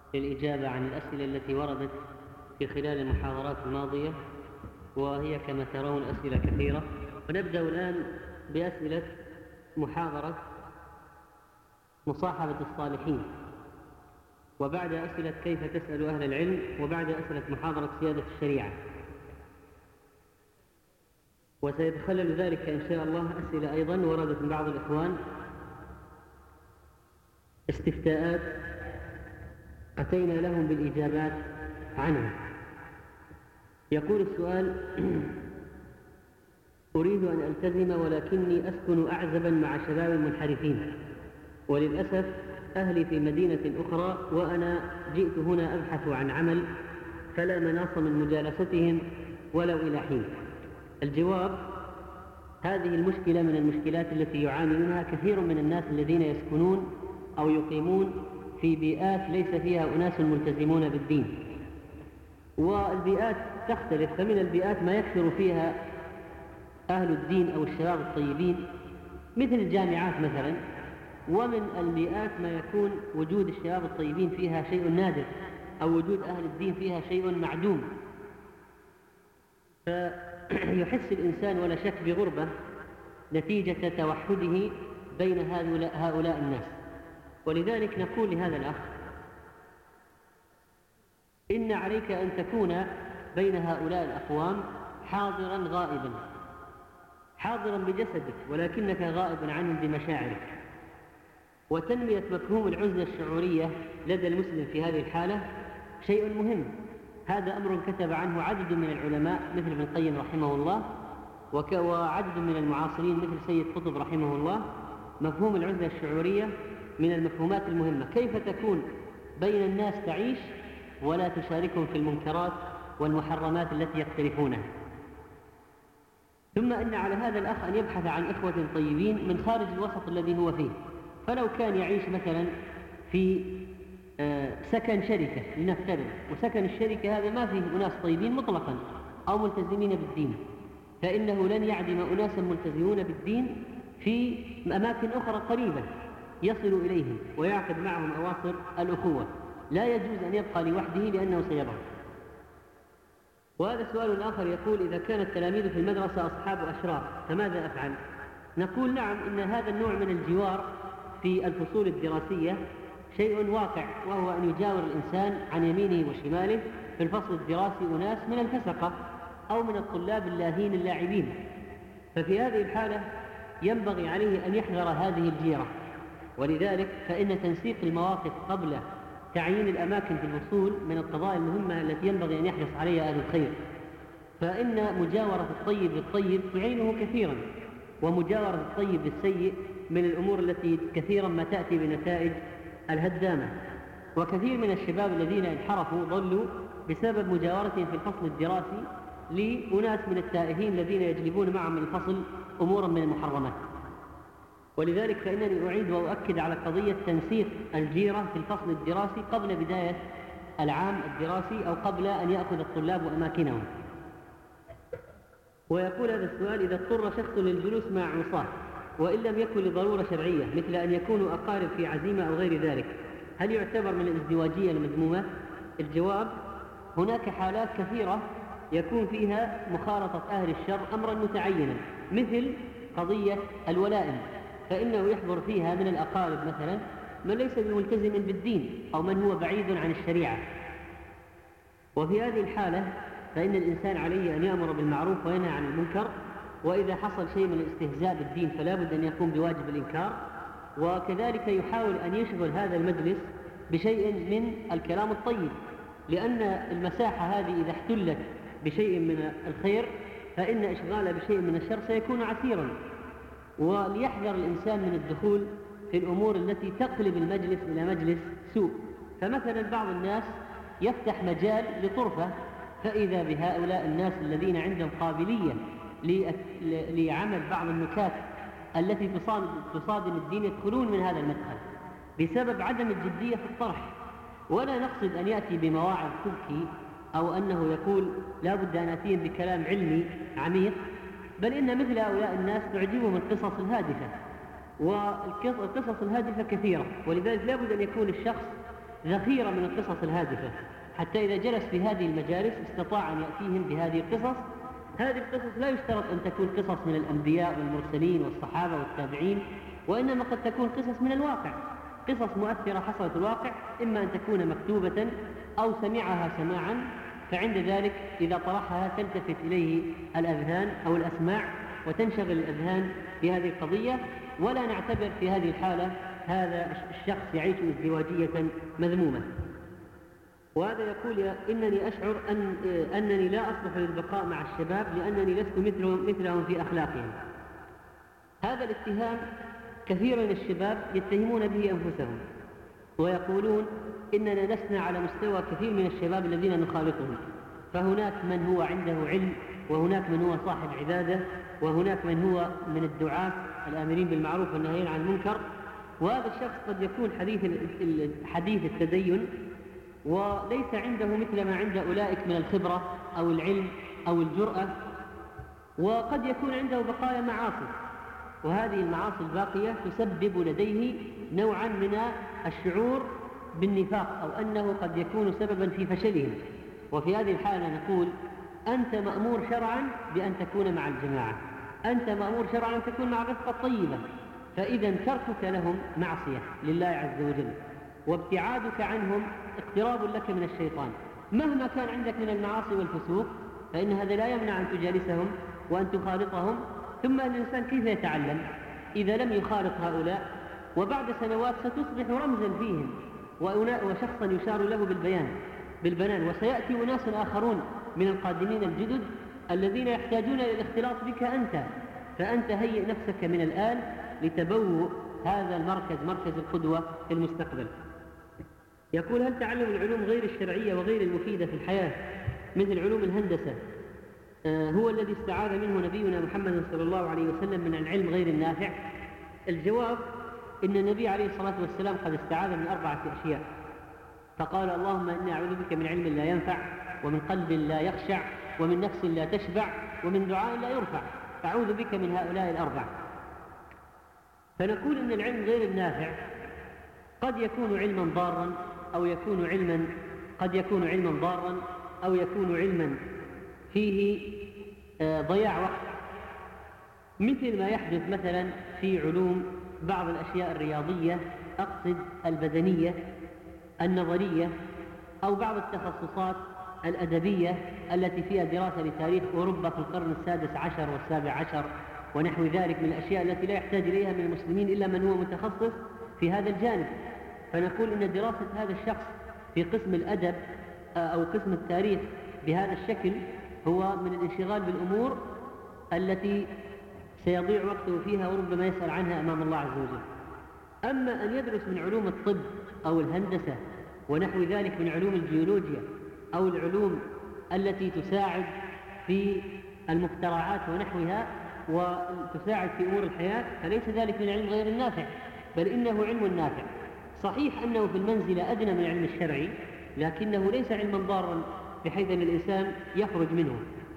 للإجابة عن الأسئلة التي وردت في خلال المحاضرات الماضية، وهي كما ترون أسئلة كثيرة. ونبدأ الآن بأسئلة محاضرة مصاحبة الصالحين، وبعد أسئلة كيف تسأل أهل العلم، وبعد أسئلة محاضرة سيادة الشريعة. وسيتخلل ذلك إن شاء الله أسئلة أيضا وردت من بعض الإخوان، استفتاءات أتينا لهم بالإجابات عنها. يقول السؤال: أريد أن ألتزم ولكني أسكن أعزبا مع شباب منحرفين، وللأسف أهلي في مدينة أخرى، وأنا جئت هنا أبحث عن عمل، فلا مناص من مجالستهم ولو إلى حين. الجواب: هذه المشكلة من المشكلات التي يعاني منها كثير من الناس الذين يسكنون أو يقيمون في بيئات ليس فيها أناس ملتزمون بالدين. والبيئات تختلف، فمن البيئات ما يكثر فيها أهل الدين أو الشباب الطيبين مثل الجامعات مثلا، ومن البيئات ما يكون وجود الشباب الطيبين فيها شيء نادر، أو وجود أهل الدين فيها شيء معدوم، فيحس الإنسان ولا شك بغربة نتيجة توحده بين هؤلاء الناس. ولذلك نقول لهذا الأخ: إن عليك أن تكون بين هؤلاء الأقوام حاضرا غائبا، حاضرا بجسدك ولكنك غائبا عنهم بمشاعرك. وتنمية مفهوم العزلة الشعورية لدى المسلم في هذه الحالة شيء مهم. هذا أمر كتب عنه عدد من العلماء مثل ابن القيم رحمه الله، وعدد من المعاصرين مثل سيد قطب رحمه الله. مفهوم العزلة الشعورية من المفهومات المهمة، كيف تكون بين الناس تعيش ولا تشاركهم في المنكرات والمحرمات التي يقترفونها. ثم إن على هذا الأخ أن يبحث عن إخوة طيبين من خارج الوسط الذي هو فيه. فلو كان يعيش مثلا في سكن شركة لنفترض، وسكن الشركة هذا ما فيه أناس طيبين مطلقا أو ملتزمين بالدين، فإنه لن يعدم أناسا ملتزمون بالدين في أماكن أخرى قريبة يصل إليهم ويعقد معهم أواصر الأخوة. لا يجوز أن يبقى لوحده لأنه سيضعف. وهذا سؤال آخر يقول: إذا كان التلاميذ في المدرسة أصحاب أشرار فماذا أفعل؟ نقول: نعم، إن هذا النوع من الجوار في الفصول الدراسية شيء واقع، وهو أن يجاور الإنسان عن يمينه وشماله في الفصل الدراسي أناس من الفسقة أو من الطلاب اللاهين اللاعبين. ففي هذه الحالة ينبغي عليه أن يحذر هذه الجيرة. ولذلك فإن تنسيق المواقف قبل تعيين الأماكن في الفصول من القضايا المهمة التي ينبغي أن يحرص عليها أهل الخير. فإن مجاورة الطيب للطيب تعينه كثيرا، ومجاورة الطيب للسيء من الأمور التي كثيرا ما تأتي بنتائج الهدامة. وكثير من الشباب الذين انحرفوا ضلوا بسبب مجاورتهم في الفصل الدراسي لأناس من التائهين الذين يجلبون معهم من الفصل أمورا من المحرمات. ولذلك فإنني أعيد وأؤكد على قضية تنسيق الجيرة في الفصل الدراسي قبل بداية العام الدراسي، أو قبل أن يأخذ الطلاب أماكنهم. ويقول هذا السؤال: إذا اضطر شخص للجلوس مع عصاة وإن لم يكن لضرورة شرعية مثل أن يكونوا أقارب في عزيمة أو غير ذلك، هل يعتبر من الازدواجية المذمومة؟ الجواب: هناك حالات كثيرة يكون فيها مخالطة أهل الشر أمرا متعينا، مثل قضية الولائم، فإنه يحضر فيها من الأقارب مثلا من ليس بملتزم بالدين أو من هو بعيد عن الشريعة. وفي هذه الحالة فإن الإنسان عليه أن يأمر بالمعروف وينهى عن المنكر، وإذا حصل شيء من الاستهزاء بالدين فلا بد أن يقوم بواجب الإنكار. وكذلك يحاول أن يشغل هذا المجلس بشيء من الكلام الطيب، لأن المساحة هذه إذا احتلت بشيء من الخير فإن إشغالها بشيء من الشر سيكون عسيرا. وليحذر الإنسان من الدخول في الأمور التي تقلب المجلس إلى مجلس سوء. فمثلا بعض الناس يفتح مجال لطرفة، فإذا بهؤلاء الناس الذين عندهم قابلية لعمل بعض النكات التي تصادم الدين يدخلون من هذا المدخل بسبب عدم الجدية في الطرح. ولا نقصد أن يأتي بمواعظ تبكي أو أنه يقول لا بد أن أتيهم بكلام علمي عميق، بل إن مثل هؤلاء الناس تعجبهم القصص الهادفة، والقصص الهادفة كثيرة. ولذلك لا بد أن يكون الشخص ذخيرة من القصص الهادفة، حتى إذا جلس في هذه المجالس استطاع أن يأتيهم بهذه القصص. هذه القصص لا يشترط أن تكون قصص من الأنبياء والمرسلين والصحابة والتابعين، وإنما قد تكون قصص من الواقع، قصص مؤثرة حصلت الواقع، إما أن تكون مكتوبة أو سمعها سماعا، فعند ذلك إذا طرحها تلتفت إليه الأذهان أو الأسماع وتنشغل الأذهان بهذه القضية، ولا نعتبر في هذه الحالة هذا الشخص يعيش ازدواجية مذمومة. وهذا يقول إنني أشعر أنني لا أصلح للبقاء مع الشباب لأنني لست مثلهم في أخلاقهم. هذا الاتهام كثير من الشباب يتهمون به أنفسهم ويقولون إننا لسنا على مستوى كثير من الشباب الذين نخالطهم، فهناك من هو عنده علم، وهناك من هو صاحب عبادة، وهناك من هو من الدعاة الآمرين بالمعروف والنهيين عن المنكر، وهذا الشخص قد يكون حديث التدين وليس عنده مثل ما عند أولئك من الخبرة أو العلم أو الجرأة، وقد يكون عنده بقايا معاصي، وهذه المعاصي الباقية تسبب لديه نوعا من الشعور بالنفاق أو أنه قد يكون سببا في فشلهم. وفي هذه الحالة نقول أنت مأمور شرعا بأن تكون مع الجماعة، أنت مأمور شرعا أن تكون مع الرفقة الطيبة، فإذا تركك لهم معصية لله عز وجل، وابتعادك عنهم اقتراب لك من الشيطان. مهما كان عندك من المعاصي والفسوق فإن هذا لا يمنع أن تجالسهم وأن تخالطهم. ثم الإنسان كيف يتعلم إذا لم يخالط هؤلاء؟ وبعد سنوات ستصبح رمزا فيهم وشخصا يشار له بالبنان، وسيأتي أناس آخرون من القادمين الجدد الذين يحتاجون إلى الاختلاط بك أنت، فأنت هيئ نفسك من الآن لتبوء هذا المركز، مركز القدوة في المستقبل. يقول هل تعلم العلوم غير الشرعية وغير المفيدة في الحياة مثل علوم الهندسة هو الذي استعاذ منه نبينا محمد صلى الله عليه وسلم من العلم غير النافع؟ الجواب إن النبي عليه الصلاة والسلام قد استعاذ من 4 أشياء، فقال اللهم إني أعوذ بك من علم لا ينفع، ومن قلب لا يخشع، ومن نفس لا تشبع، ومن دعاء لا يرفع، أعوذ بك من هؤلاء ال4. فنقول إن العلم غير النافع قد يكون علما ضارا أو يكون علما ضارا أو يكون علما فيه ضياع وقت، مثل ما يحدث مثلا في علوم بعض الأشياء الرياضية، أقصد البدنية النظرية، أو بعض التخصصات الأدبية التي فيها دراسة لتاريخ أوروبا في القرن ال16 وال17 ونحو ذلك من الأشياء التي لا يحتاج إليها من المسلمين إلا من هو متخصص في هذا الجانب. فنقول إن دراسة هذا الشخص في قسم الأدب أو قسم التاريخ بهذا الشكل هو من الانشغال بالأمور التي سيضيع وقته فيها وربما يسأل عنها أمام الله عز وجل. أما أن يدرس من علوم الطب أو الهندسة ونحو ذلك من علوم الجيولوجيا أو العلوم التي تساعد في المخترعات ونحوها وتساعد في أمور الحياة، فليس ذلك من علم غير النافع، بل إنه علم نافع. صحيح أنه في المنزلة أدنى من العلم الشرعي، لكنه ليس علما ضارا بحيث أن الإنسان يخرج منه.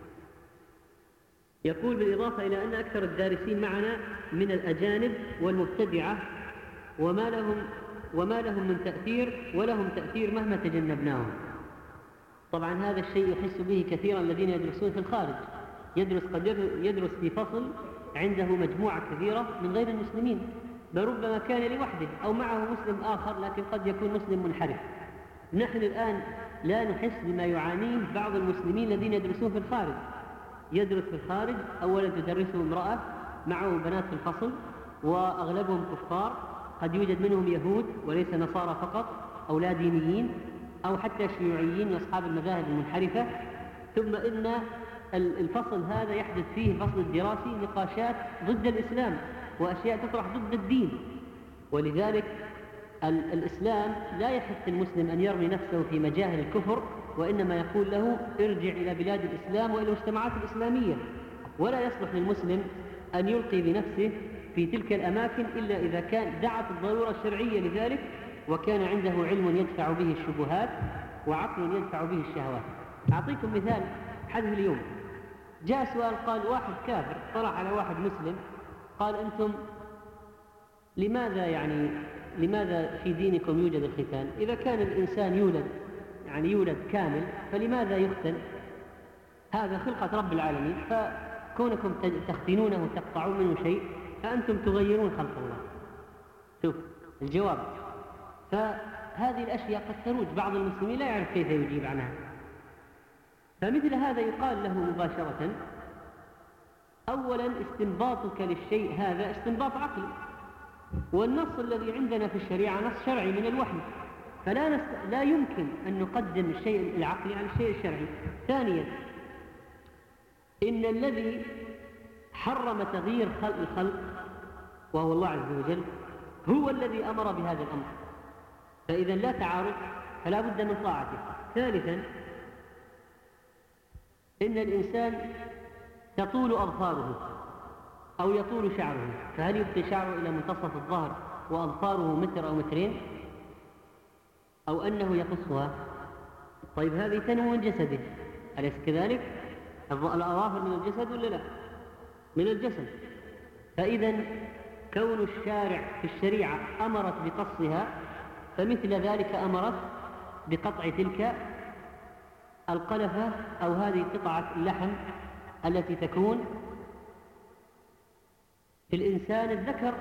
يقول بالإضافة إلى أن أكثر الدارسين معنا من الأجانب والمبتدعة وما لهم من تأثير، ولهم تأثير مهما تجنبناهم. طبعا هذا الشيء يحس به كثيرا الذين يدرسون في الخارج، يدرس في فصل عنده مجموعة كثيرة من غير المسلمين، بل ربما كان لوحده أو معه مسلم آخر، لكن قد يكون مسلم منحرف. نحن الآن لا نحس بما يعانيه بعض المسلمين الذين يدرسون في الخارج. يدرس في الخارج، أولا تدرسه امرأة معه بنات في الفصل وأغلبهم كفار، قد يوجد منهم يهود وليس نصارى فقط أو لا دينيين أو حتى شيوعيين وأصحاب المذاهب المنحرفة. ثم إن الفصل هذا يحدث فيه الفصل الدراسي نقاشات ضد الإسلام وأشياء تطرح ضد الدين، ولذلك الإسلام لا يحث المسلم أن يرمي نفسه في مجاهل الكفر، وإنما يقول له ارجع إلى بلاد الإسلام وإلى المجتمعات الإسلامية. ولا يصلح للمسلم أن يلقي بنفسه في تلك الأماكن إلا إذا كان دعت الضرورة الشرعية لذلك، وكان عنده علم يدفع به الشبهات وعقل يدفع به الشهوات. أعطيكم مثال حدث اليوم. جاء سؤال، قال واحد كافر طلع على واحد مسلم، قال أنتم لماذا لماذا في دينكم يوجد الختان؟ إذا كان الإنسان يولد كامل فلماذا يختن؟ هذا خلقة رب العالمين، فكونكم تختنونه وتقطعون منه شيء فأنتم تغيرون خلق الله. شوف الجواب. فهذه الأشياء قد تروج، بعض المسلمين لا يعرف كيف يجيب عنها، فمثل هذا يقال له مباشرة: أولا استنباطك للشيء هذا استنباط عقلي، والنص الذي عندنا في الشريعة نص شرعي من الوحي، لا يمكن أن نقدم الشيء العقلي على الشيء الشرعي. ثانيا إن الذي حرم تغيير خلق الخلق وهو الله عز وجل هو الذي أمر بهذا الأمر، فإذا لا تعارض فلا بد من طاعته. ثالثا إن الإنسان تطول أظفاره أو يطول شعره، فهل يبقي شعره إلى منتصف الظهر وأظفاره متر أو مترين، أو أنه يقصها؟ طيب هذه تنمو من جسده، أليس كذلك؟ الأظافر من الجسد ولا لا؟ من الجسد. فإذا كون الشارع في الشريعة أمرت بقصها فمثل ذلك أمرت بقطع تلك القلفة أو هذه قطعة اللحم التي تكون في الإنسان الذكر.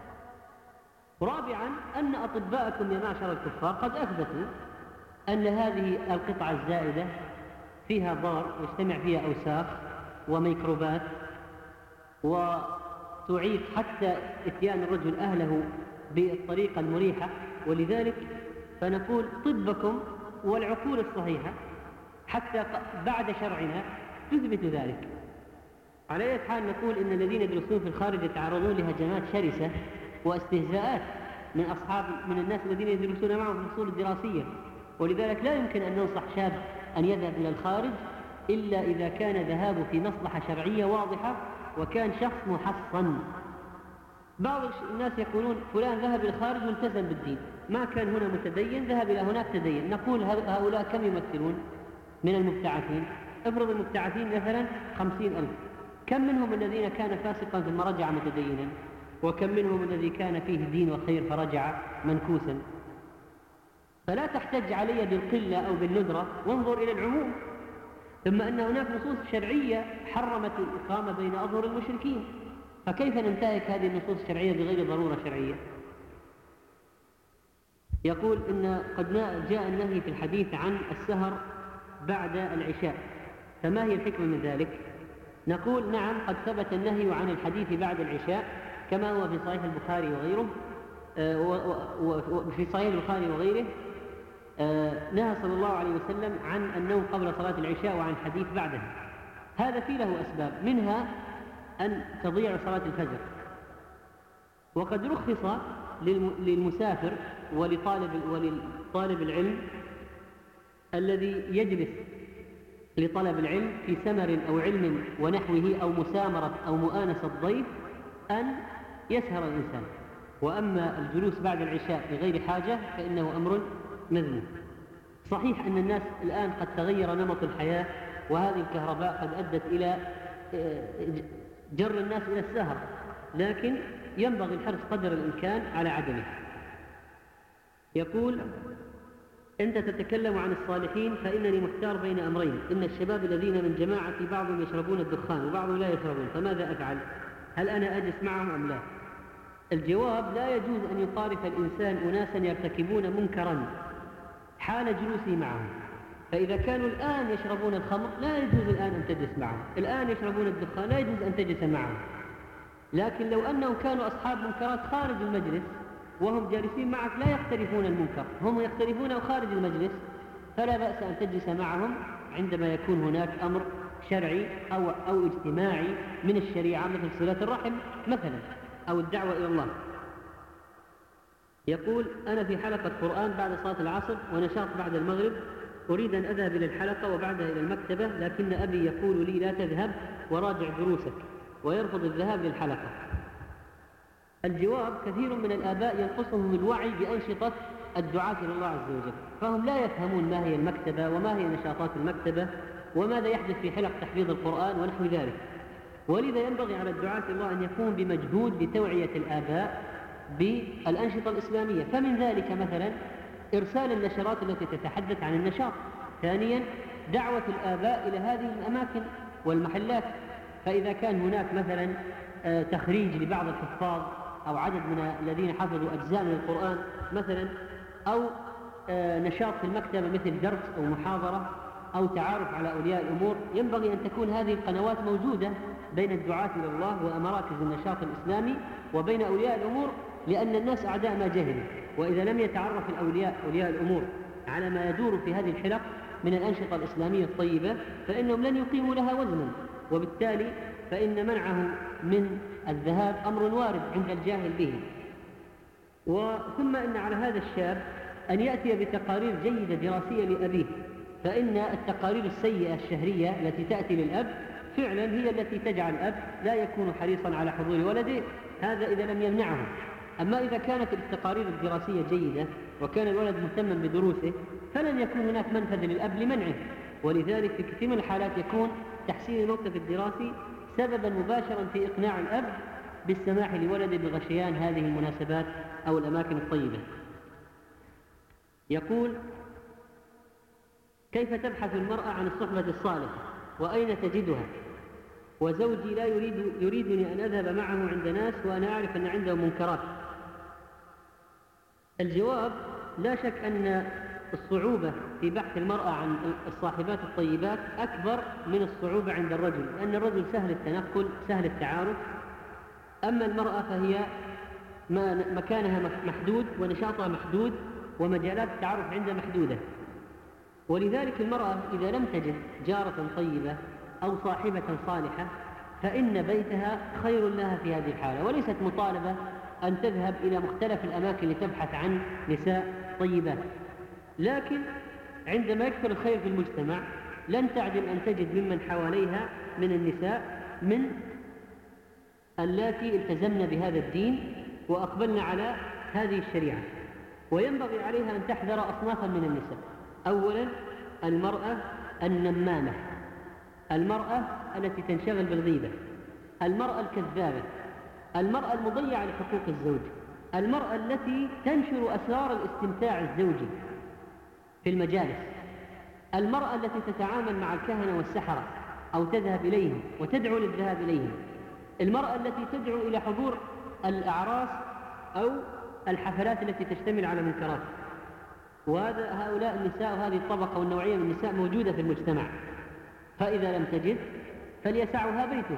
رابعا أن أطباءكم يا معشر الكفار قد أثبتوا أن هذه القطعة الزائدة فيها ضار يجتمع فيها أوساخ وميكروبات وتعيق حتى إتيان الرجل أهله بالطريقة المريحة، ولذلك فنقول طبكم والعقول الصحيحة حتى بعد شرعنا تثبت ذلك. على أي حال نقول إن الذين يدرسون في الخارج يتعرضون لهجمات شرسة واستهزاءات من الناس الذين يدرسون معهم في الفصول الدراسية، ولذلك لا يمكن أن ننصح شاب أن يذهب إلى الخارج إلا إذا كان ذهابه في مصلحة شرعية واضحة وكان شخص محصن. بعض الناس يقولون فلان ذهب إلى الخارج والتزم بالدين، ما كان هنا متدين ذهب إلى هناك تدين. نقول هؤلاء كم يمثلون من المبتعثين؟ افرض المبتعثين مثلا 50,000، كم منهم الذين كان فاسقا ثم رجع متدينا، وكم منهم الذي كان فيه دين وخير فرجع منكوسا؟ فلا تحتج علي بالقلة أو بالندرة، وانظر إلى العموم. ثم أن هناك نصوص شرعية حرمت الإقامة بين أظهر المشركين، فكيف ننتهك هذه النصوص الشرعية بغير ضرورة شرعية؟ يقول إن قد جاء النهي في الحديث عن السهر بعد العشاء، فما هي الحكمة من ذلك؟ نقول نعم، قد ثبت النهي عن الحديث بعد العشاء كما هو في صحيح البخاري وغيره، وفي صحيح البخاري وغيره نهى صلى الله عليه وسلم عن النوم قبل صلاة العشاء وعن الحديث بعدها. هذا فيه له أسباب، منها أن تضيع صلاة الفجر، وقد رخص للمسافر ولطالب العلم الذي يجلس لطلب العلم في سمر أو علم ونحوه أو مسامرة أو مؤانسة ضيف أن يسهر الإنسان. وأما الجلوس بعد العشاء بغير حاجة فإنه أمر مذموم. صحيح أن الناس الآن قد تغير نمط الحياة، وهذه الكهرباء قد أدت إلى جر الناس إلى السهر، لكن ينبغي الحرص قدر الإمكان على عدمه. يقول: أنت تتكلم عن الصالحين فإنني محتار بين أمرين، إن الشباب الذين من جماعتي بعضهم يشربون الدخان وبعضهم لا يشربون، فماذا أفعل؟ هل أنا أجلس معهم أم لا؟ الجواب: لا يجوز أن يخالف الإنسان أناسا يرتكبون منكرا حال جلوسه معهم. فإذا كانوا الآن يشربون الخمر لا يجوز الآن أن تجلس معهم، الآن يشربون الدخان لا يجوز أن تجلس معهم. لكن لو أنهم كانوا أصحاب منكرات خارج المجلس وهم جالسين معك لا يقترفون المنكر، هم يقترفونه خارج المجلس، فلا بأس أن تجلس معهم عندما يكون هناك أمر شرعي أو اجتماعي من الشريعة، مثل صلة الرحم مثلا أو الدعوة إلى الله. يقول: أنا في حلقة قرآن بعد صلاة العصر ونشاط بعد المغرب، أريد أن أذهب إلى الحلقة وبعدها إلى المكتبة، لكن أبي يقول لي لا تذهب وراجع دروسك، ويرفض الذهاب للحلقة. الجواب: كثير من الآباء ينقصهم الوعي بأنشطة الدعاة إلى الله عز وجل، فهم لا يفهمون ما هي المكتبة وما هي نشاطات المكتبة وماذا يحدث في حلق تحفيظ القرآن ونحو ذلك. ولذا ينبغي على الدعاة إلى الله أن يقوم بمجهود لتوعية الآباء بالأنشطة الإسلامية. فمن ذلك مثلا إرسال النشرات التي تتحدث عن النشاط. ثانيا دعوة الآباء إلى هذه الأماكن والمحلات. فإذا كان هناك مثلا تخريج لبعض الحفاظ أو عدد من الذين حفظوا أجزاء من القرآن مثلا، أو نشاط في المكتبة مثل درس أو محاضرة أو تعارف على أولياء الأمور، ينبغي أن تكون هذه القنوات موجودة بين الدعاة إلى الله ومراكز النشاط الإسلامي وبين أولياء الأمور، لأن الناس أعداء ما جهلوا. وإذا لم يتعرف أولياء الأمور على ما يدور في هذه الحلق من الأنشطة الإسلامية الطيبة فإنهم لن يقيموا لها وزنا، وبالتالي فإن منعه من الذهاب أمر وارد عند الجاهل به. ثم إن على هذا الشاب أن يأتي بتقارير جيدة دراسية لأبيه، فإن التقارير السيئة الشهرية التي تأتي للأب فعلا هي التي تجعل الأب لا يكون حريصا على حضور ولده، هذا إذا لم يمنعه. أما إذا كانت التقارير الدراسية جيدة وكان الولد مهتما بدروسه فلن يكون هناك منفذ للأب لمنعه. ولذلك في كثير من الحالات يكون تحسين الموقف الدراسي سببا مباشرا في إقناع الأب بالسماح لولده بغشيان هذه المناسبات أو الأماكن الطيبة. يقول: كيف تبحث المرأة عن الصحبة الصالحة وأين تجدها؟ وزوجي لا يريدني أن أذهب معه عند ناس وأنا أعرف أن عنده منكرات. الجواب: لا شك أن الصعوبة في بحث المرأة عن الصاحبات الطيبات أكبر من الصعوبة عند الرجل، لأن الرجل سهل التنقل سهل التعارف، أما المرأة فهي مكانها محدود ونشاطها محدود ومجالات التعارف عندها محدودة. ولذلك المرأة إذا لم تجد جارة طيبة أو صاحبة صالحة فإن بيتها خير لها في هذه الحالة، وليست مطالبة أن تذهب إلى مختلف الأماكن لتبحث عن نساء طيبات. لكن عندما يكثر الخير في المجتمع لن تعدم أن تجد ممن حواليها من النساء من اللاتي التزمن بهذا الدين وأقبلن على هذه الشريعة. وينبغي عليها أن تحذر أصنافا من النساء. أولا المرأة النمامة، المرأة التي تنشغل بالغيبة، المرأة الكذابة، المرأة المضيعة لحقوق الزوج، المرأة التي تنشر أسرار الاستمتاع الزوجي في المجالس، المرأة التي تتعامل مع الكهنة والسحرة أو تذهب إليهم وتدعو للذهاب إليهم، المرأة التي تدعو إلى حضور الأعراس أو الحفلات التي تشتمل على منكرات. هؤلاء النساء وهذه الطبقة والنوعية من النساء موجودة في المجتمع، فإذا لم تجد فليسعها بيتها.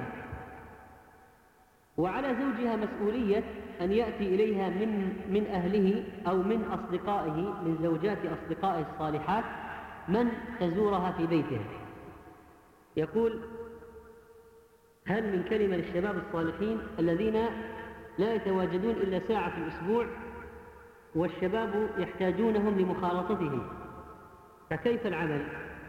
وعلى زوجها مسؤولية أن يأتي إليها من أهله أو من أصدقائه، من زوجات أصدقائه الصالحات من تزورها في بيتها. يقول: هل من كلمة للشباب الصالحين الذين لا يتواجدون إلا ساعة في الأسبوع والشباب يحتاجونهم لمخالطتهم، فكيف العمل؟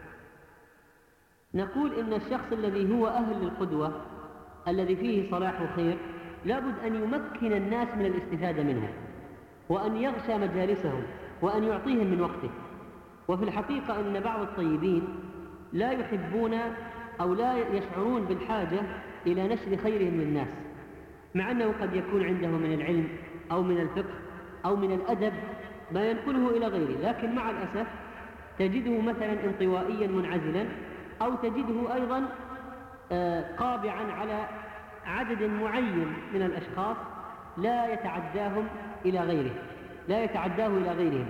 نقول إن الشخص الذي هو أهل للقدوة الذي فيه صلاح وخير لابد أن يمكن الناس من الاستفادة منه وأن يغشى مجالسهم وأن يعطيهم من وقته. وفي الحقيقة أن بعض الطيبين لا يحبون أو لا يشعرون بالحاجة إلى نشر خيرهم للناس، مع أنه قد يكون عنده من العلم أو من الفقه أو من الأدب ما ينقله إلى غيره، لكن مع الأسف تجده مثلا انطوائيا منعزلا، أو تجده أيضا قابعا على عدد معين من الأشخاص لا يتعداه إلى غيرهم.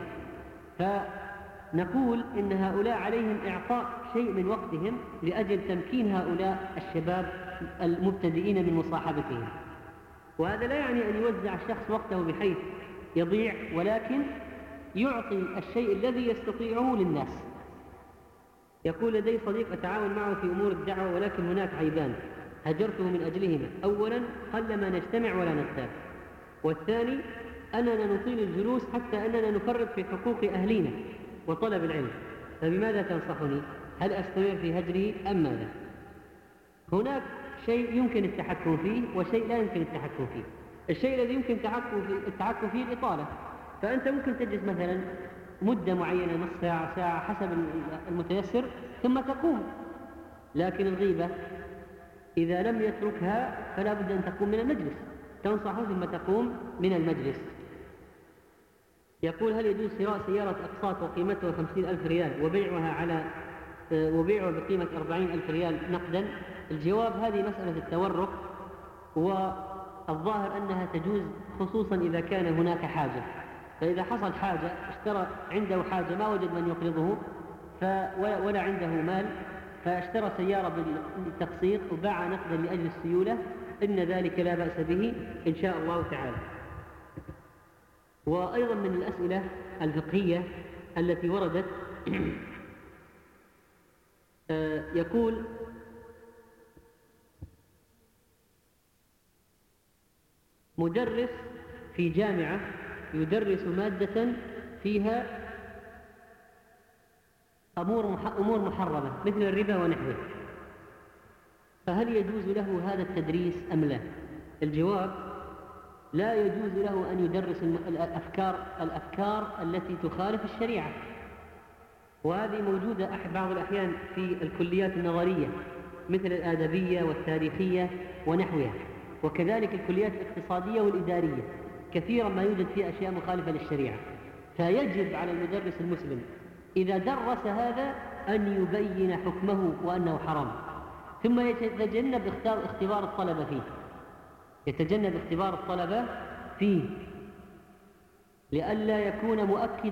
فنقول إن هؤلاء عليهم إعطاء شيء من وقتهم لأجل تمكين هؤلاء الشباب المبتدئين من مصاحبتهم. وهذا لا يعني أن يوزع الشخص وقته بحيث يضيع، ولكن يعطي الشيء الذي يستطيعه للناس. يقول: لدي صديق أتعاون معه في أمور الدعوة ولكن هناك عيبان هجرته من أجلهما. أولا قلما نجتمع ولا نغتاب، والثاني أننا نطيل الجلوس حتى أننا نفرط في حقوق أهلينا وطلب العلم. فبماذا تنصحني؟ هل أستمر في هجره أم ماذا؟ هناك شيء يمكن التحكم فيه وشيء لا يمكن التحكم فيه. الشيء الذي يمكن التحكم فيه الإطالة، فأنت ممكن تجلس مثلا مدة معينة، نصف ساعة ساعة حسب المتيسر ثم تقوم. لكن الغيبة إذا لم يتركها فلا بد أن تقوم من المجلس، تنصحه ثم تقوم من المجلس. يقول: هل يجوز شراء سيارة أقساط وقيمتها 50,000 ريال وبيعها بقيمة 40,000 ريال نقدا؟ الجواب: هذه مسألة التورق، والظاهر أنها تجوز خصوصا إذا كان هناك حاجة. فإذا حصل حاجة، اشترى عنده حاجة ما وجد من يقرضه ولا عنده مال، فاشترى سيارة بالتقسيط وباع نقدا لأجل السيولة، إن ذلك لا بأس به إن شاء الله تعالى. وأيضا من الأسئلة الفقهية التي وردت يقول: مدرس في جامعة يدرس مادة فيها أمور محرمة مثل الربا ونحوه، فهل يجوز له هذا التدريس أم لا؟ الجواب: لا يجوز له أن يدرس الأفكار التي تخالف الشريعة، وهذه موجودة بعض الأحيان في الكليات النظرية مثل الآدبية والتاريخية ونحوها، وكذلك الكليات الاقتصادية والإدارية، كثيرا ما يوجد فيه أشياء مخالفة للشريعة. فيجب على المدرس المسلم إذا درس هذا أن يبين حكمه وأنه حرام، ثم يتجنب اختبار الطلبة فيه لئلا يكون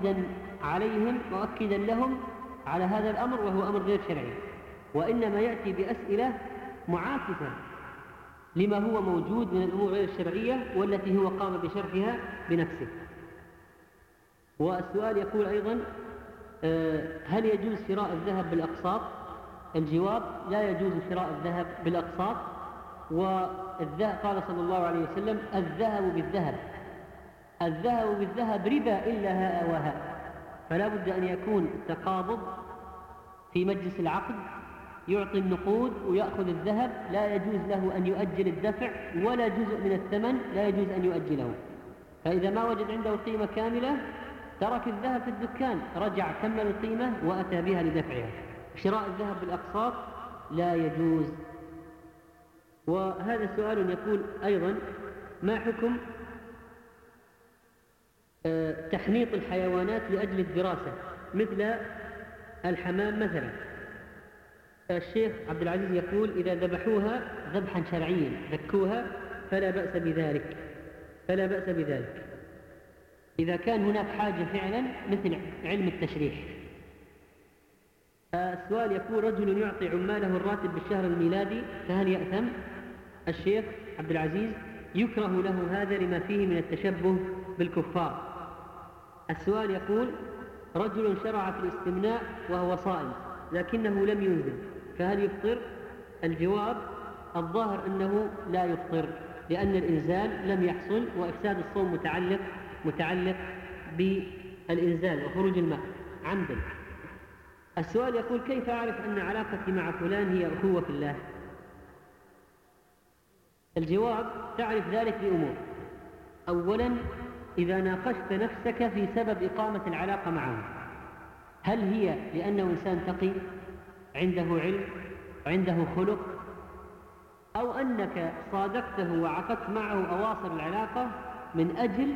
مؤكدا لهم على هذا الأمر وهو أمر غير شرعي، وإنما يأتي بأسئلة معاكسة لما هو موجود من الأمور غير الشرعية والتي هو قام بشرحها بنفسه. والسؤال يقول أيضا: هل يجوز شراء الذهب بالأقساط؟ الجواب: لا يجوز شراء الذهب بالأقساط، قال صلى الله عليه وسلم: الذهب بالذهب ربا إلا هاء وهاء. فلا بد أن يكون تقابض في مجلس العقد، يعطي النقود ويأخذ الذهب، لا يجوز له أن يؤجل الدفع ولا جزء من الثمن لا يجوز أن يؤجله. فإذا ما وجد عنده قيمة كاملة ترك الذهب في الدكان، رجع كمل القيمة وأتى بها لدفعها. شراء الذهب بالأقساط لا يجوز. وهذا سؤال يقول أيضا: ما حكم تحنيط الحيوانات لأجل الدراسة مثل الحمام مثلا؟ الشيخ عبد العزيز يقول: إذا ذبحوها ذبحا شرعيا ذكوها فلا بأس بذلك إذا كان هناك حاجة فعلا مثل علم التشريح. السؤال يقول: رجل يعطي عماله الراتب بالشهر الميلادي فهل يأثم؟ الشيخ عبد العزيز: يكره له هذا لما فيه من التشبه بالكفار. السؤال يقول: رجل شرع في الاستمناء وهو صائم لكنه لم ينزل فهل يفطر؟ الجواب: الظاهر أنه لا يفطر، لأن الإنزال لم يحصل، وإفساد الصوم متعلق بالإنزال وخروج الماء عمدا. السؤال يقول: كيف أعرف أن علاقتي مع فلان هي أخوة في الله؟ الجواب: تعرف ذلك بأمور. أولا، إذا ناقشت نفسك في سبب إقامة العلاقة معه، هل هي لأنه إنسان تقي عنده علم عنده خلق، أو أنك صادقته وعقدت معه أواصر العلاقة من أجل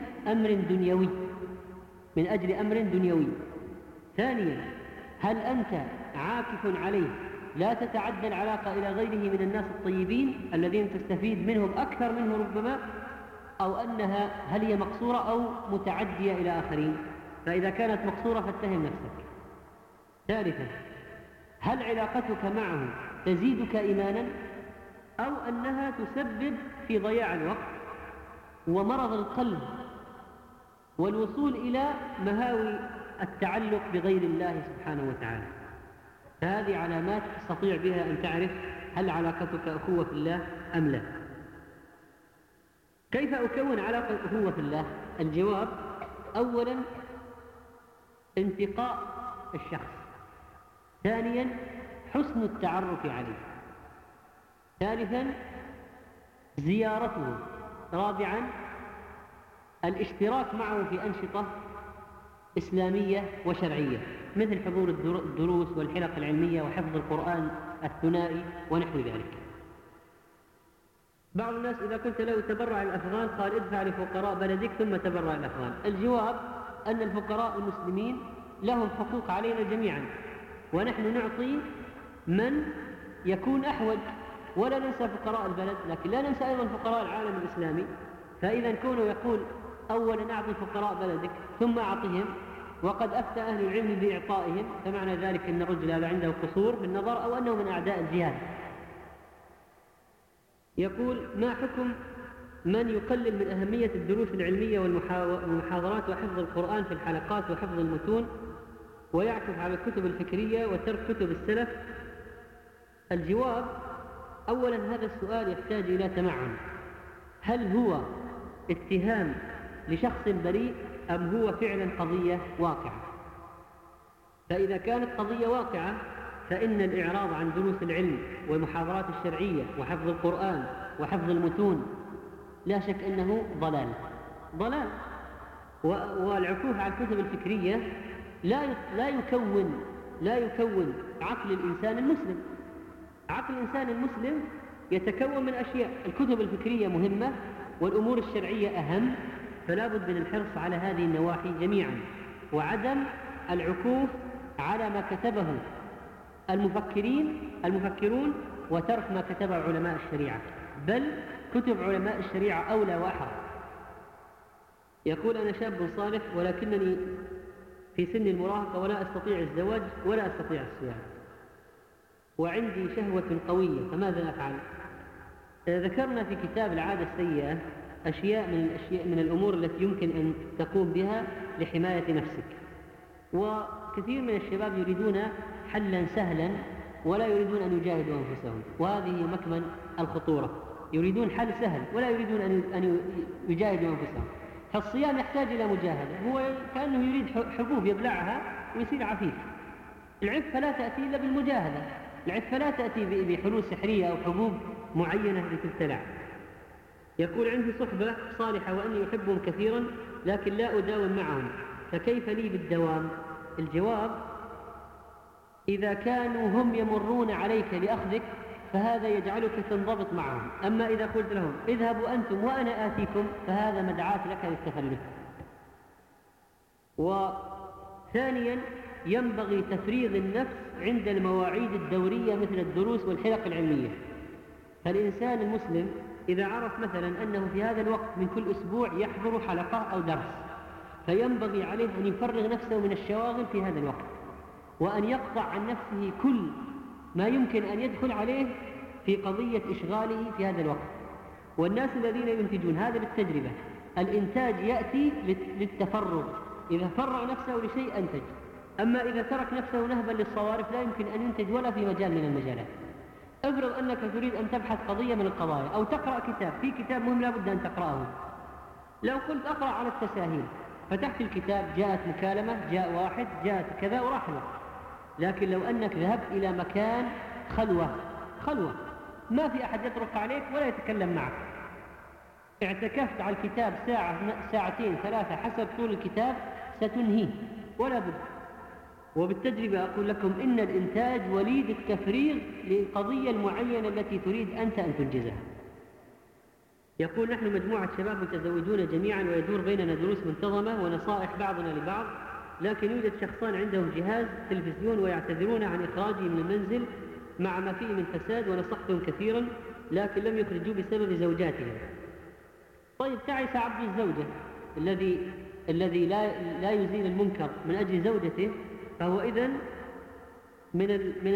أمر دنيوي؟ ثانيا، هل أنت عاكف عليه لا تتعدى العلاقة إلى غيره من الناس الطيبين الذين تستفيد منهم أكثر منه ربما، أو هل هي مقصورة أو متعدية إلى آخرين؟ فإذا كانت مقصورة فاتهم نفسك. ثالثا، هل علاقتك معه تزيدك إيمانا، أو أنها تسبب في ضياع الوقت ومرض القلب والوصول إلى مهاوي التعلق بغير الله سبحانه وتعالى؟ فهذه علامات تستطيع بها أن تعرف هل علاقتك أخوة في الله أم لا. كيف أكون علاقة أخوة في الله؟ الجواب: أولا، انتقاء الشخص. ثانيا، حسن التعرف عليه. ثالثا، زيارته. رابعا، الاشتراك معه في أنشطة إسلامية وشرعية مثل حضور الدروس والحلق العلمية وحفظ القرآن الثنائي ونحو ذلك. بعض الناس إذا قلت له تبرع الأفغان قال ادفع لفقراء بلدك ثم تبرع الأفغان. الجواب أن الفقراء المسلمين لهم حقوق علينا جميعا، ونحن نعطي من يكون أحوج، ولا ننسى فقراء البلد، لكن لا ننسى أيضا فقراء العالم الإسلامي. فإذا كونه يقول أولا أعطي فقراء بلدك ثم أعطيهم، وقد أفتى أهل العلم بإعطائهم، فمعنى ذلك أن الرجل هذا عنده قصور في النظر أو أنه من أعداء الجهاد. يقول ما حكم من يقلل من أهمية الدروس العلمية والمحاضرات وحفظ القرآن في الحلقات وحفظ المتون، ويعكف على الكتب الفكرية وترك كتب السلف؟ الجواب أولا هذا السؤال يحتاج إلى تمعن. هل هو اتهام لشخص بريء أم هو فعلا قضية واقعة؟ فإذا كانت قضية واقعة فإن الإعراض عن دروس العلم والمحاضرات الشرعية وحفظ القرآن وحفظ المتون لا شك أنه ضلال. والعكوف على الكتب الفكرية لا يكون عقل الإنسان المسلم. عقل الإنسان المسلم يتكون من أشياء، الكتب الفكرية مهمة والأمور الشرعية أهم، فلا بد من الحرص على هذه النواحي جميعا، وعدم العكوف على ما كتبه المفكرون وترك ما كتبه علماء الشريعة، بل كتب علماء الشريعة أولى وأحرى. يقول أنا شاب صالح ولكنني في سن المراهقة ولا أستطيع الزواج ولا أستطيع الصيام، وعندي شهوة قوية، فماذا أفعل؟ ذكرنا في كتاب العادة السيئة أشياء من الأمور التي يمكن أن تقوم بها لحماية نفسك. وكثير من الشباب يريدون حلا سهلا ولا يريدون أن يجاهدوا أنفسهم، وهذه مكمن الخطورة. يريدون حل سهل ولا يريدون أن يجاهدوا أنفسهم. فالصيام يحتاج إلى مجاهدة، هو كأنه يريد حبوب يبلعها ويصير عفيف. العفة لا تأتي إلا بالمجاهدة، العفة لا تأتي بحلول سحرية أو حبوب معينة لتبتلع. يقول عندي صحبة صالحة وأني أحبهم كثيرا لكن لا أداوم معهم، فكيف لي بالدوام؟ الجواب إذا كانوا هم يمرون عليك لأخذك فهذا يجعلك تنضبط معهم، أما إذا قلت لهم اذهبوا أنتم وأنا آتيكم فهذا مدعاة لك للتفلت. وثانيا ينبغي تفريغ النفس عند المواعيد الدورية مثل الدروس والحلق العلمية. فالإنسان المسلم إذا عرف مثلا أنه في هذا الوقت من كل أسبوع يحضر حلقة أو درس، فينبغي عليه أن يفرغ نفسه من الشواغل في هذا الوقت، وأن يقطع عن نفسه كل ما يمكن أن يدخل عليه في قضية إشغاله في هذا الوقت. والناس الذين ينتجون هذا بالتجربة، الإنتاج يأتي للتفرغ، إذا فرغ نفسه لشيء أنتج، أما إذا ترك نفسه نهبا للصوارف لا يمكن أن ينتج ولا في مجال من المجالات. افرض أنك تريد أن تبحث قضية من القضايا أو تقرأ كتاب، في كتاب مهم لا بد أن تقرأه، لو قلت أقرأ على التساهيل فتحت الكتاب جاءت مكالمة، جاء واحد، جاءت كذا وراح له. لكن لو أنك ذهبت إلى مكان خلوة ما في أحد يطرق عليك ولا يتكلم معك، اعتكفت على الكتاب ساعة ساعتين ثلاثة حسب طول الكتاب ستنهيه ولا بد. وبالتجربة أقول لكم إن الإنتاج وليد التفريغ للقضية المعينة التي تريد أنت أن تنجزها. يقول نحن مجموعة شباب متزوجون جميعا ويدور بيننا دروس منتظمة ونصائح بعضنا لبعض، لكن يوجد شخصان عندهم جهاز تلفزيون ويعتذرون عن إخراجه من المنزل مع ما فيه من فساد، ونصحتهم كثيرا لكن لم يخرجوا بسبب زوجاتهم. طيب تعس عبد الزوجة الذي لا يزيل المنكر من أجل زوجته، فهو إذن من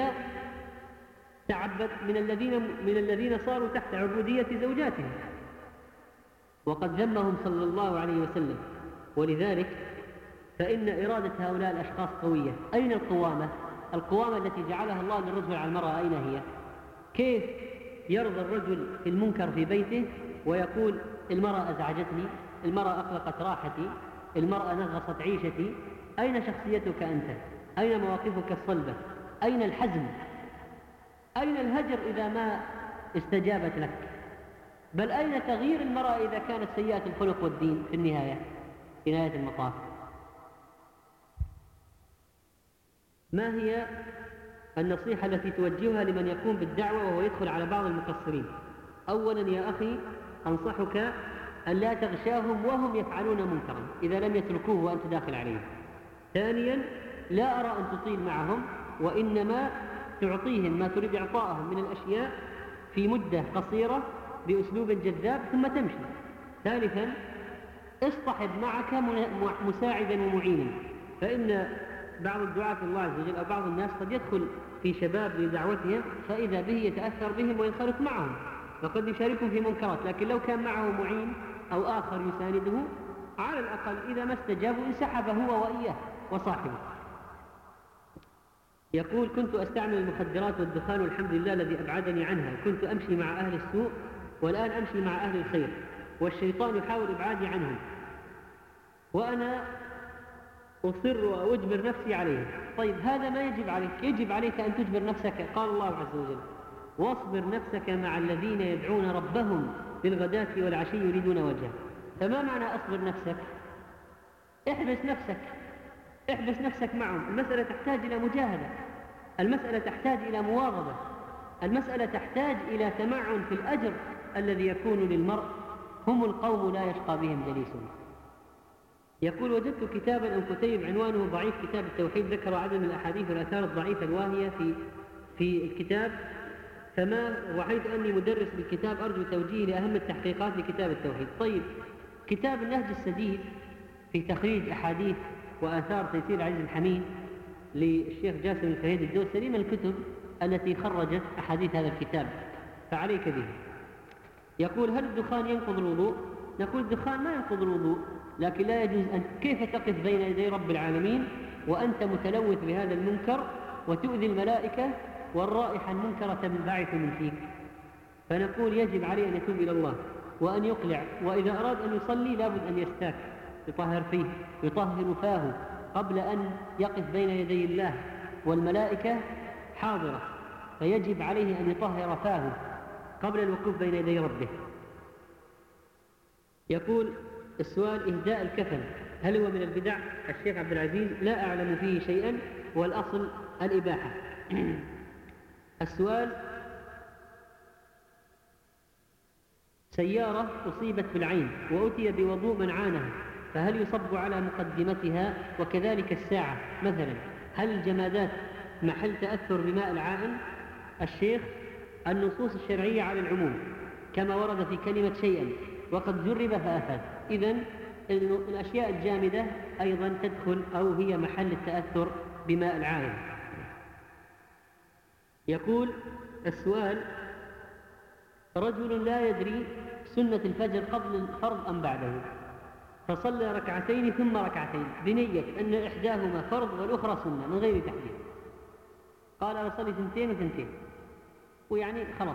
الذين صاروا تحت عبودية زوجاتهم، وقد ذمهم صلى الله عليه وسلم. ولذلك فإن إرادة هؤلاء الأشخاص قوية. أين القوامة التي جعلها الله للرجل على المرأة أين هي؟ كيف يرضى الرجل في المنكر في بيته ويقول المرأة أزعجتني، المرأة أقلقت راحتي، المرأة نغصت عيشتي؟ أين شخصيتك أنت؟ أين مواقفك الصلبة؟ أين الحزم؟ أين الهجر إذا ما استجابت لك؟ بل أين تغيير المرأة إذا كانت سيئة الخلق والدين في نهاية المطاف؟ ما هي النصيحة التي توجهها لمن يقوم بالدعوة وهو يدخل على بعض المقصرين؟ أولا يا أخي أنصحك أن لا تغشاهم وهم يفعلون منكرا إذا لم يتركوه وأنت داخل عليهم. ثانيا لا أرى أن تطيل معهم، وإنما تعطيهم ما تريد إعطائهم من الأشياء في مدة قصيرة بأسلوب جذاب ثم تمشي. ثالثا اصطحب معك مساعدا ومعينا، فإن بعض الدعاة الله عز وجل أو بعض الناس قد يدخل في شباب لدعوتهم فإذا به يتأثر بهم وينخرط معهم وقد يشاركهم في منكرات، لكن لو كان معه معين أو آخر يسانده على الأقل إذا ما استجابوا انسحب هو وإياه وصاحبه. يقول كنت أستعمل المخدرات والدخان والحمد لله الذي أبعدني عنها، كنت أمشي مع أهل السوء والآن أمشي مع أهل الخير والشيطان يحاول إبعادي عنهم وأنا أصر وأجبر نفسي عليه. طيب هذا ما يجب عليك، يجب عليك أن تجبر نفسك. قال الله عز وجل واصبر نفسك مع الذين يدعون ربهم بالغداة والعشي يريدون وجهه. فما معنى أصبر نفسك؟ احبس نفسك معهم. المسألة تحتاج إلى مجاهدة، المسألة تحتاج إلى مواظبة، المسألة تحتاج إلى تمعن في الأجر الذي يكون للمرء. هم القوم لا يشقى بهم جليسهم. يقول وجدت كتابا أو كتيب عنوانه ضعيف كتاب التوحيد، ذكر عدد من الأحاديث والآثار الضعيفة الواهية في الكتاب، فما وحيث أني مدرس بالكتاب أرجو توجيه لأهم التحقيقات لكتاب التوحيد. طيب كتاب النهج السديد في تخريج أحاديث وآثار تيسير العزيز الحميد للشيخ جاسم الفهيد الدوسري من الكتب التي خرجت أحاديث هذا الكتاب، فعليك به. يقول هل الدخان ينقض الوضوء؟ نقول الدخان ما ينقض الوضوء، لكن لا يجوز أن كيف تقف بين يدي رب العالمين وأنت متلوث بهذا المنكر وتؤذي الملائكة والرائحة المنكرة تنبعث من فيك. فنقول يجب عليه أن يتوب إلى الله وأن يقلع، وإذا أراد أن يصلي لابد أن يستاك يطهر فيه، يطهر فاه قبل أن يقف بين يدي الله والملائكة حاضرة، فيجب عليه أن يطهر فاه قبل الوقوف بين يدي ربه. يقول السؤال إهداء الكفن هل هو من البدع؟ الشيخ عبد العزيز لا أعلم فيه شيئا والأصل الإباحة. السؤال سيارة أصيبت بالعين وأتي بوضوء من عانها فهل يصب على مقدمتها؟ وكذلك الساعة مثلا، هل الجمادات محل تأثر بماء العائن؟ الشيخ النصوص الشرعية على العموم كما ورد في كلمة شيئا وقد جرب فأفاد، إذن الأشياء الجامدة أيضا تدخل أو هي محل التأثر بماء العائن. يقول السؤال رجل لا يدري سنة الفجر قبل الفرض أم بعده فصلى ركعتين ثم ركعتين بنية أن إحداهما فرض والأخرى سنة من غير تحديد، قال أصلي 2 و2 ويعني خلاص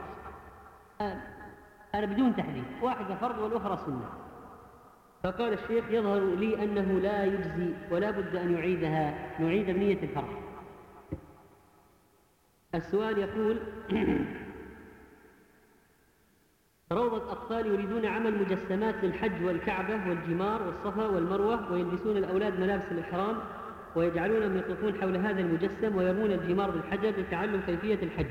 أنا بدون تحديد، واحدة فرض والأخرى سنة. فقال الشيخ يظهر لي أنه لا يجزي ولا بد أن نعيد بنية الفرض. السؤال يقول روضة أطفال يريدون عمل مجسمات للحج والكعبة والجمار والصفا والمروة ويلبسون الأولاد ملابس الإحرام ويجعلونهم يطوفون حول هذا المجسم ويرمون الجمار بالحجر لتعلم كيفية الحج.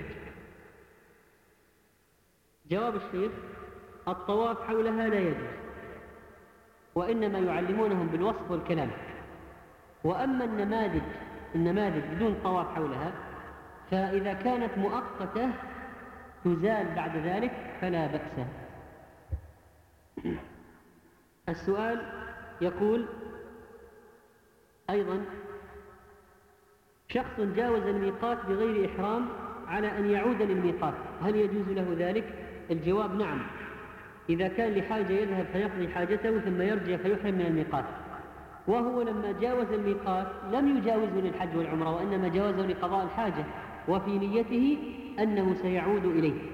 جواب الشيخ الطواف حولها لا يجوز، وإنما يعلمونهم بالوصف والكلام. وأما النماذج بدون طواف حولها فإذا كانت مؤقتة تزال بعد ذلك فلا بأس. السؤال يقول أيضا شخص جاوز الميقات بغير إحرام على أن يعود للميقات هل يجوز له ذلك؟ الجواب نعم، إذا كان لحاجة يذهب فيقضي حاجته ثم يرجع فيحرم من الميقات، وهو لما جاوز الميقات لم يجاوزه للحج والعمرة وإنما جاوزه لقضاء الحاجة وفي نيته أنه سيعود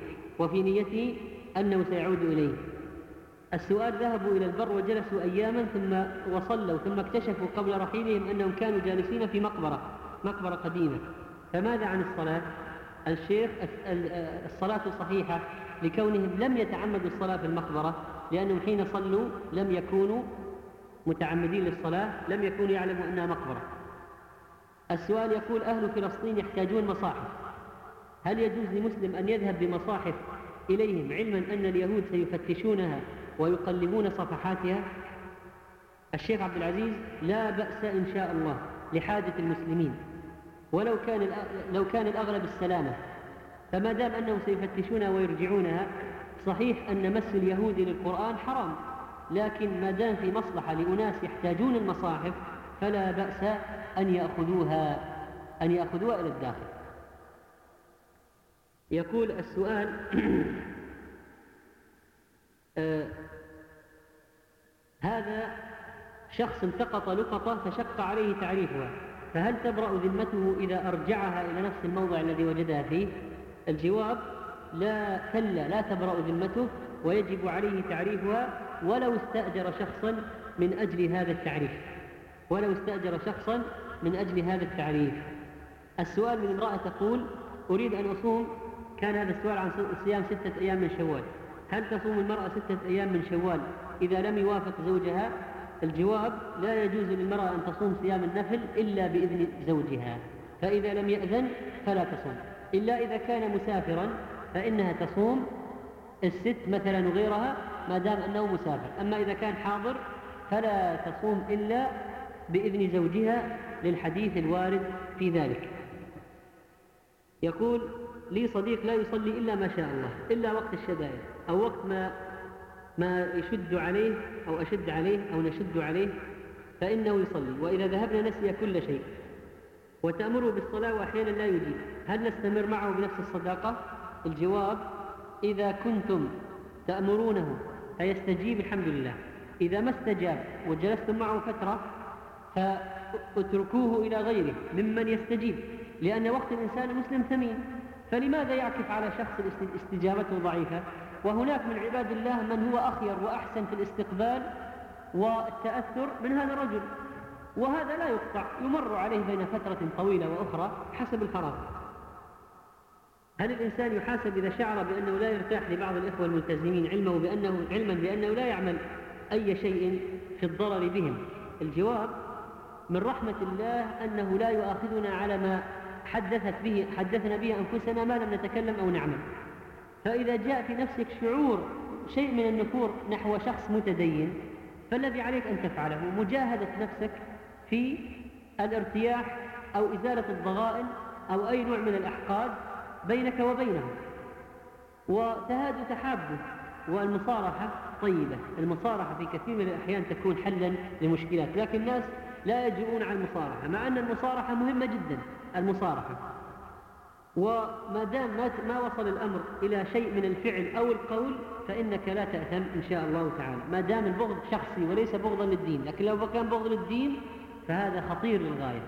إليه. السؤال ذهبوا إلى البر وجلسوا أياما ثم وصلوا ثم اكتشفوا قبل رحيلهم أنهم كانوا جالسين في مقبرة قديمة، فماذا عن الصلاة؟ الشيخ الصلاة صحيحة لكونهم لم يتعمدوا الصلاة في المقبرة، لأنهم حين صلوا لم يكونوا متعمدين للصلاة، لم يكونوا يعلموا أنها مقبرة. السؤال يقول أهل فلسطين يحتاجون مصاحف، هل يجوز لمسلم أن يذهب بمصاحف إليهم علما أن اليهود سيفتشونها ويقلبون صفحاتها؟ الشيخ عبد العزيز: لا بأس إن شاء الله لحاجة المسلمين، ولو كان الأغلب السلامة، فما دام أنهم سيفتشونها ويرجعونها، صحيح أن مس اليهود للقرآن حرام، لكن ما دام في مصلحة لأناس يحتاجون المصاحف فلا بأس أن يأخذوها إلى الداخل. يقول السؤال: هذا شخص التقط لقطة فشق عليه تعريفها، فهل تبرأ ذمته إذا أرجعها إلى نفس الموضع الذي وجدها فيه؟ الجواب: لا تبرأ ذمته، ويجب عليه تعريفها ولو استأجر شخصا من أجل هذا التعريف. السؤال من امرأة تقول: أريد أن أصوم. كان هذا السؤال عن صيام 6 أيام من شوال. هل تصوم المرأة 6 أيام من شوال إذا لم يوافق زوجها؟ الجواب: لا يجوز للمرأة أن تصوم صيام النفل إلا بإذن زوجها، فإذا لم يأذن فلا تصوم، إلا إذا كان مسافرا فإنها تصوم 6 مثلا وغيرها ما دام أنه مسافر. أما إذا كان حاضر فلا تصوم إلا بإذن زوجها للحديث الوارد في ذلك. يقول: لي صديق لا يصلي إلا ما شاء الله، إلا وقت الشدائد أو وقت ما يشد عليه أو أشد عليه أو نشد عليه فإنه يصلي، وإذا ذهبنا نسي كل شيء، وتأمره بالصلاة وأحيانا لا يجيب، هل نستمر معه بنفس الصداقة؟ الجواب: إذا كنتم تأمرونه فيستجيب الحمد لله، إذا ما استجاب وجلستم معه فترة فاتركوه إلى غيره ممن يستجيب، لأن وقت الإنسان المسلم ثمين، فلماذا يعكف على شخص استجابته ضعيفة؟ وهناك من عباد الله من هو أخير وأحسن في الاستقبال والتأثر من هذا الرجل، وهذا لا يقطع، يمر عليه بين فترة طويلة وأخرى حسب الفراغ. هل الإنسان يحاسب إذا شعر بأنه لا يرتاح لبعض الإخوة الملتزمين علما بأنه لا يعمل أي شيء في الضرر بهم؟ الجواب: من رحمة الله أنه لا يؤاخذنا على ما حدثنا به أنفسنا ما لم نتكلم أو نعمل، فإذا جاء في نفسك شعور شيء من النفور نحو شخص متدين فالذي عليك أن تفعله مجاهدة نفسك في الارتياح أو إزالة الضغائن أو أي نوع من الأحقاد بينك وبينه، وتهاد تحابه. والمصارحة طيبة، المصارحة في كثير من الأحيان تكون حلا لمشكلات، لكن الناس لا يجرؤون على المصارحة، مع أن المصارحة مهمة جدا المصارحة، وما دام ما وصل الأمر إلى شيء من الفعل أو القول فإنك لا تأثم إن شاء الله تعالى، ما دام البغض شخصي وليس بغضا للدين. لكن لو كان بغض للدين فهذا خطير للغاية.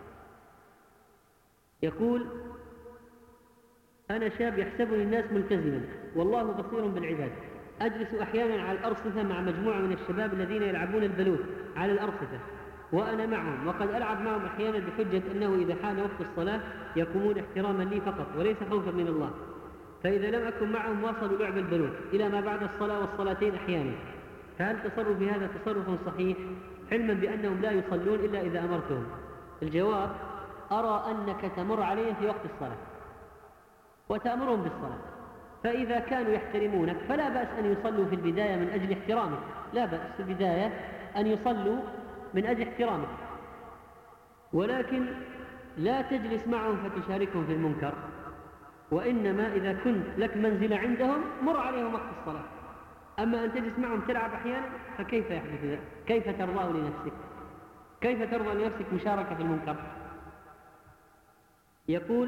يقول: أنا شاب يحسبني الناس ملتزما والله بصير بالعباد، أجلس أحيانا على الأرصفة مع مجموعة من الشباب الذين يلعبون البلوت على الأرصفة وأنا معهم، وقد ألعب معهم أحيانا بحجة أنه إذا حان وقت الصلاة يقومون احتراما لي فقط وليس خوفا من الله، فإذا لم أكن معهم واصلوا لعب البلوت إلى ما بعد الصلاة والصلاتين أحيانا، فهل تصرفي هذا تصرف صحيح علما بأنهم لا يصلون إلا إذا أمرتهم؟ الجواب: أرى أنك تمر عليهم في وقت الصلاة وتأمرهم بالصلاة، فإذا كانوا يحترمونك فلا بأس أن يصلوا في البداية من أجل احترامك، لا بأس في البداية أن يصلوا من أجل احترامك، ولكن لا تجلس معهم فتشاركهم في المنكر، وإنما إذا كنت لك منزلة عندهم مر عليهم وقت الصلاة. أما أن تجلس معهم تلعب أحيانا فكيف يحدث ذلك؟ كيف ترضى لنفسك؟ كيف ترضى لنفسك مشاركة في المنكر؟ يقول: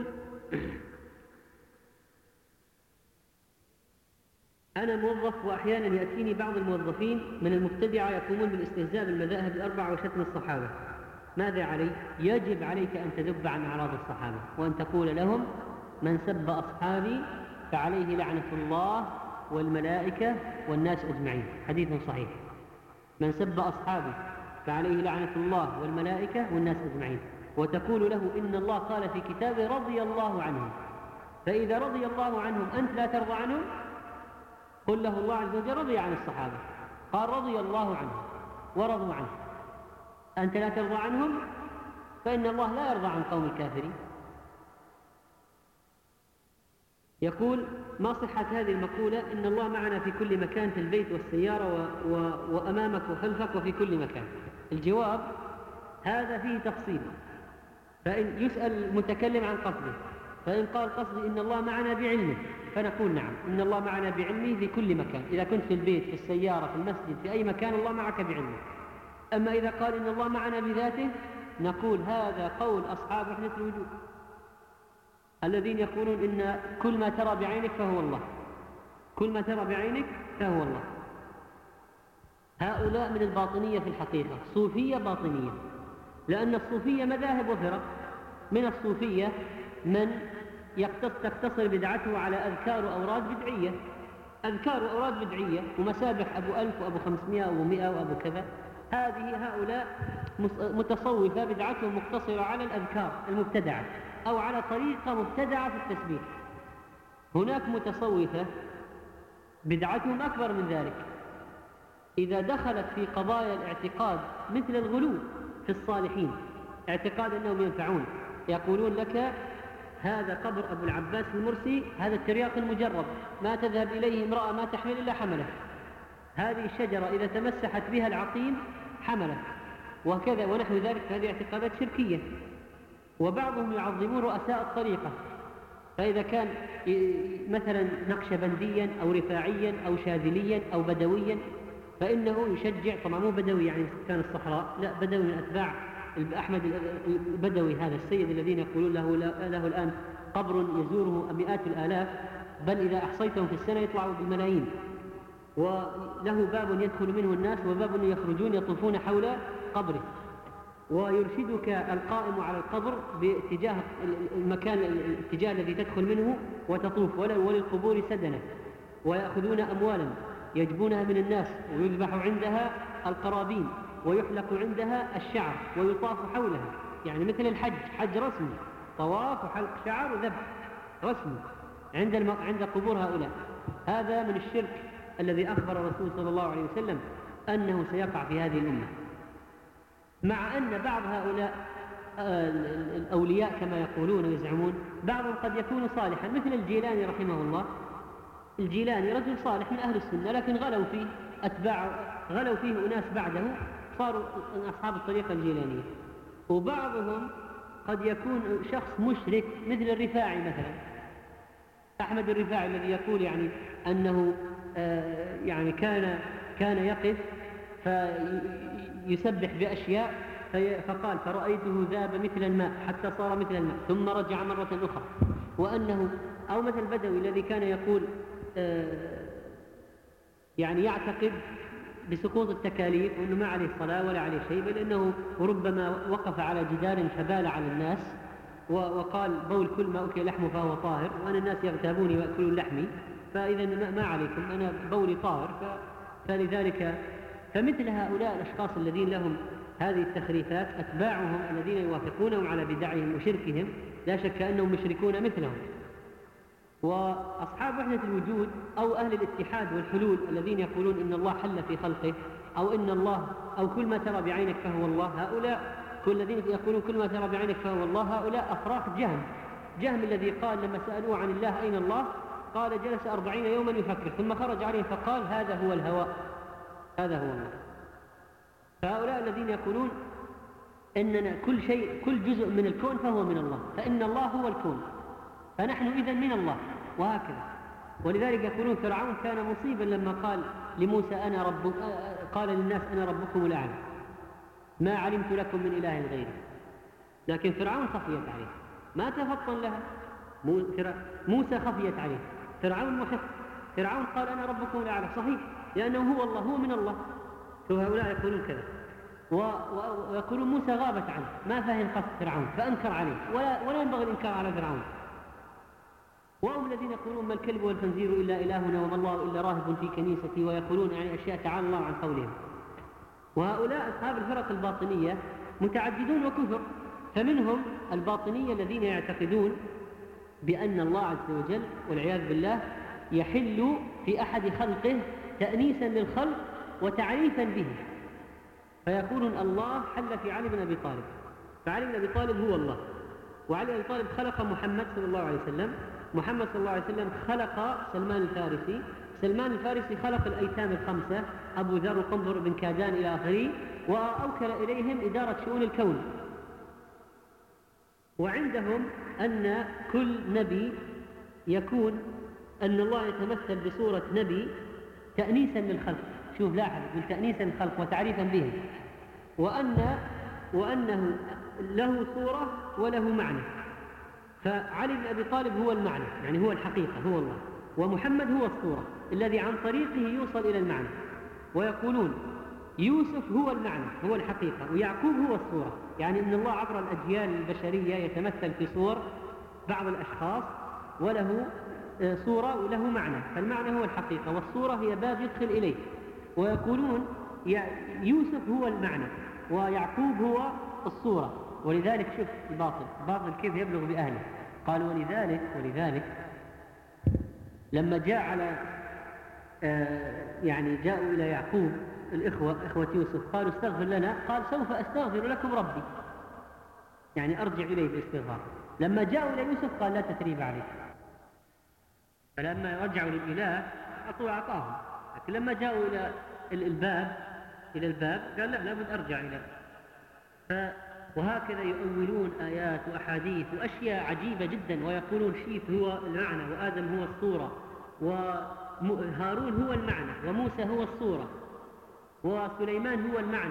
أنا موظف وأحيانا يأتيني بعض الموظفين من المبتدعة يقومون بالاستهزاء بالمذاهب الأربعة وشتم الصحابة، ماذا علي؟ يجب عليك أن تذب عن أعراض الصحابة وأن تقول لهم: من سب أصحابي فعليه لعنة الله والملائكة والناس أجمعين، حديث صحيح. من سب أصحابي فعليه لعنة الله والملائكة والناس أجمعين، وتقول له: إن الله قال في كتابه رضي الله عنهم، فإذا رضي الله عنهم أنت لا ترضى عنهم، قل له الله عز وجل رضي عن الصحابة، قال رضي الله عنهم ورضوا عنه، أنت لا ترضى عنهم، فإن الله لا يرضى عن قوم الكافرين. يقول: ما صحة هذه المقولة إن الله معنا في كل مكان في البيت والسيارة وأمامك وخلفك وفي كل مكان؟ الجواب: هذا فيه تفصيل. فإن يسأل المتكلم عن قصده، فإن قال قصدي إن الله معنا بعلمه فنقول نعم، إن الله معنا بعلمه في كل مكان. إذا كنت في البيت، في السيارة، في المسجد، في أي مكان، الله معك بعلمه. أما إذا قال إن الله معنا بذاته نقول هذا قول أصحاب وحدة الوجود الذين يقولون إن كل ما ترى بعينك فهو الله، كل ما ترى بعينك فهو الله. هؤلاء من الباطنية في الحقيقة، صوفية باطنية، لأن الصوفية مذاهب وفرق. من الصوفية من تقتصر بدعته على أذكار وأوراد بدعية، أذكار وأوراد بدعية ومسابح أبو 1000 وأبو 500 وأبو 100 وأبو كذا. هؤلاء متصوفة بدعتهم مقتصرة على الأذكار المبتدعة أو على طريقة مبتدعة في التسبيح. هناك متصوفة بدعتهم أكبر من ذلك، إذا دخلت في قضايا الاعتقاد مثل الغلو في الصالحين، اعتقاد أنهم ينفعون، يقولون لك هذا قبر أبو العباس المرسي، هذا الترياق المجرد ما تذهب إليه امرأة ما تحمل إلا حمله، هذه الشجرة إذا تمسحت بها العقيم حمله، وكذا ونحو ذلك. هذه اعتقادات شركية. وبعضهم يعظمون رؤساء الطريقة، فإذا كان مثلا نقشبنديا أو رفاعيا أو شاذليا أو بدويا فإنه يشجع، طبعا مو بدوي يعني سكان الصحراء، لا، بدوي من أتباع أحمد البدوي، هذا السيد الذين يقولون له الآن قبر يزوره مئات الآلاف، بل إذا أحصيتهم في السنة يطلعوا بالملايين، وله باب يدخل منه الناس وباب يخرجون يطوفون حول قبره، ويرشدك القائم على القبر باتجاه المكان، الاتجاه الذي تدخل منه وتطوف، وللقبور سدنة، ويأخذون أموالا يجبونها من الناس، ويذبح عندها القرابين، ويحلق عندها الشعر، ويطاف حولها، يعني مثل الحج، حج رسمي، طواف وحلق شعر وذبح رسمي عند قبور هؤلاء. هذا من الشرك الذي أخبر الرسول صلى الله عليه وسلم أنه سيقع في هذه الأمة. مع أن بعض هؤلاء الأولياء كما يقولون ويزعمون، بعضهم قد يكون صالحا مثل الجيلاني رحمه الله. الجيلاني رجل صالح من أهل السنة، لكن غلوا فيه غلوا فيه أناس بعده صاروا أصحاب الطريقة الجيلانية. وبعضهم قد يكون شخص مشرك مثل الرفاعي مثلا، أحمد الرفاعي الذي يقول يعني أنه يعني كان يقف فيسبح بأشياء فقال فرأيته ذاب مثل الماء حتى صار مثل الماء ثم رجع مرة أخرى، وأنه أو مثل البدوي الذي كان يقول يعني يعتقد بسقوط التكاليف وأنه ما عليه صلاة ولا عليه شيء، بل أنه ربما وقف على جدار فبال على الناس وقال بول كل ما أكل لحمه فهو طاهر، وأنا الناس يغتابوني ويأكلون لحمي، فإذا ما عليكم، أنا بولي طاهر. فلذلك فمثل هؤلاء الأشخاص الذين لهم هذه التخريفات أتباعهم الذين يوافقونهم على بدعهم وشركهم لا شك أنهم مشركون مثلهم. وأصحاب وحدة الوجود أو أهل الاتحاد والحلول الذين يقولون إن الله حل في خلقه، أو إن الله أو كل ما ترى بعينك فهو الله، هؤلاء كل الذين يقولون كل ما ترى بعينك فهو الله، هؤلاء أفراخ جهم الذي قال لما سألوه عن الله أين الله قال جلس 40 يوما يفكر ثم خرج عليه فقال هذا هو الهواء، هذا هو الله. فهؤلاء الذين يقولون إننا كل جزء من الكون فهو من الله، فإن الله هو الكون، فنحن إذن من الله، وهكذا. ولذلك يقولون فرعون كان مصيبا لما قال لموسى قال للناس أنا ربكم الأعلى ما علمت لكم من إله غيري، لكن فرعون خفيت عليه ما تفطن لها. موسى خفيت عليه، فرعون محق. فرعون قال أنا ربكم الأعلى، صحيح، لأنه هو الله، هو من الله. فهؤلاء يقولون كذا، ويقولون موسى غابت عنه، ما فهم قصد فرعون فأنكر عليه، ولا ينبغي الإنكار على فرعون. وهم الذين يقولون ما الكلب والخنزير إلا إلهنا وما الله إلا راهب في كنيستي، ويقولون يعني أشياء تعالى الله عن قولهم. وهؤلاء أصحاب الفرق الباطنية متعددون وكثر، فمنهم الباطنية الذين يعتقدون بأن الله عز وجل والعياذ بالله يحل في أحد خلقه تأنيسا للخلق وتعريفا به، فيقولون الله حل في علي بن أبي طالب، فعلي بن أبي طالب هو الله، وعلي بن طالب خلق محمد صلى الله عليه وسلم، محمد صلى الله عليه وسلم خلق سلمان الفارسي، سلمان الفارسي خلق الأيتام الخمسة أبو ذر وقنبر بن كادان إلى آخره، وأوكل إليهم إدارة شؤون الكون. وعندهم أن كل نبي يكون أن الله يتمثل بصورة نبي تأنيسا للخلق، شوف لاحظ من تأنيسا للخلق وتعريفا بهم، وأنه له صورة وله معنى. فعلي بن أبي طالب هو المعنى، يعني هو الحقيقة، هو الله، ومحمد هو الصورة الذي عن طريقه يوصل إلى المعنى. ويقولون يوسف هو المعنى، هو الحقيقة، ويعقوب هو الصورة، يعني أن الله عبر الأجيال البشرية يتمثل في صور بعض الأشخاص وله صورة وله معنى، فالمعنى هو الحقيقة والصورة هي باب يدخل إليه. ويقولون يوسف هو المعنى ويعقوب هو الصورة، ولذلك شوف الباطل كيف يبلغ بأهله. قال ولذلك لما جاء على يعني جاءوا إلى يعقوب الإخوة إخوة يوسف قالوا استغفر لنا، قال سوف أستغفر لكم ربي، يعني أرجع إليه بالاستغفار. لما جاءوا إلى يوسف قال لا تثريب عليك، فلما رجعوا للإله أعطاهم، لكن لما جاءوا إلى الباب قال لا لابد أرجع إليه. وهكذا يؤولون آيات وأحاديث وأشياء عجيبة جدا، ويقولون شيث هو المعنى وآدم هو الصورة وهارون هو المعنى وموسى هو الصورة وسليمان هو المعنى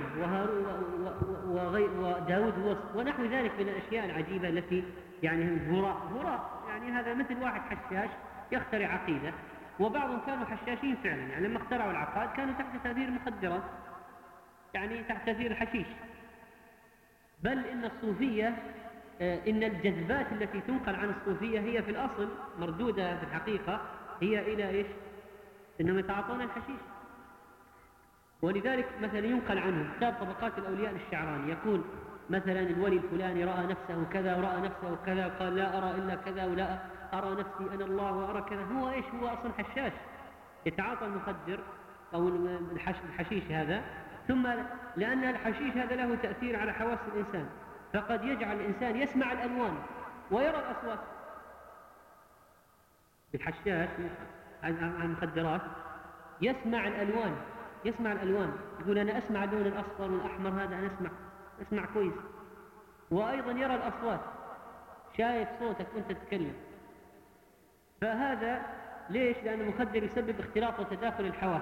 وداود هو ونحو ذلك من الأشياء العجيبة التي يعني هراء، يعني هذا مثل واحد حشاش يخترع عقيدة، وبعضهم كانوا حشاشين فعلا، يعني لما اخترعوا العقائد كانوا تحت تأثير المخدرات، يعني تحت تأثير الحشيش. بل إن الصوفية إن الجذبات التي تنقل عن الصوفية هي في الأصل مردودة في الحقيقة هي إلى إيش؟ إنهم يتعاطون الحشيش. ولذلك مثلا ينقل عنهم كتاب طبقات الأولياء للشعراني، يقول مثلا الولي الفلاني رأى نفسه كذا ورأى نفسه كذا وقال لا أرى إلا كذا ولا أرى نفسي أنا الله وأرى كذا. هو إيش؟ هو أصلا حشاش يتعاطى المخدر أو الحشيش هذا، ثم لأن الحشيش هذا له تأثير على حواس الإنسان، فقد يجعل الإنسان يسمع الألوان ويرى الأصوات. الحشاش عن المخدرات يسمع الألوان، يقول أنا أسمع اللون الأصفر والأحمر، هذا أنا أسمع كويس، وأيضا يرى الأصوات، شايف صوتك وأنت تتكلم. فهذا ليش؟ لأن المخدر يسبب اختلاط وتداخل الحواس،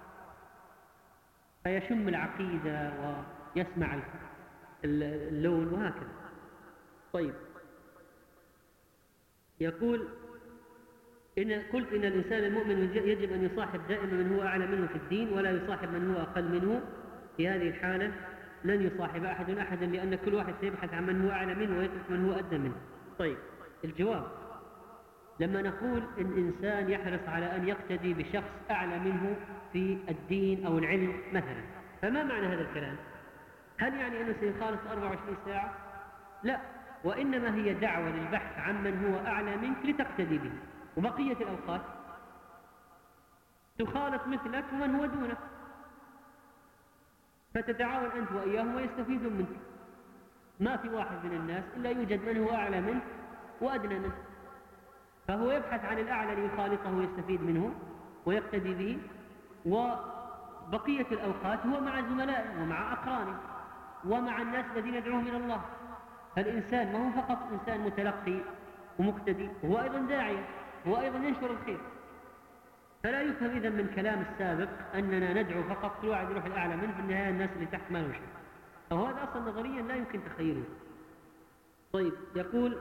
فيشم العقيدة ويسمع اللون وهكذا. طيب، يقول قلت إن الإنسان المؤمن يجب أن يصاحب دائما من هو أعلى منه في الدين، ولا يصاحب من هو أقل منه. في هذه الحالة لن يصاحب أحدا، لأن كل واحد سيبحث عن من هو أعلى منه ويترك من هو أدنى منه. طيب، الجواب: لما نقول إن إنسان يحرص على أن يقتدي بشخص أعلى منه في الدين أو العلم مثلا، فما معنى هذا الكلام؟ هل يعني أنه سيخالط 24 ساعة؟ لا، وإنما هي دعوة للبحث عن من هو أعلى منك لتقتدي به، وبقية الأوقات تخالط مثلك ومن هو دونك، فتتعاون أنت وإياهم ويستفيدون منك. ما في واحد من الناس إلا يوجد من هو أعلى منه وأدنى منه، فهو يبحث عن الأعلى ليخالطه ويستفيد منه ويقتدي به، وبقية الأوقات هو مع زملائه ومع أقرانه ومع الناس الذين يدعوهم إلى الله. فالإنسان ما هو فقط إنسان متلقي ومقتدي، هو أيضا داعية، هو أيضا ينشر الخير. فلا يفهم إذن من كلام السابق أننا ندعو فقط كل واحد يروح الأعلى منه، في النهاية الناس اللي تحت ما له شيء، فهو هذا أصلا نظريا لا يمكن تخيله. طيب، يقول: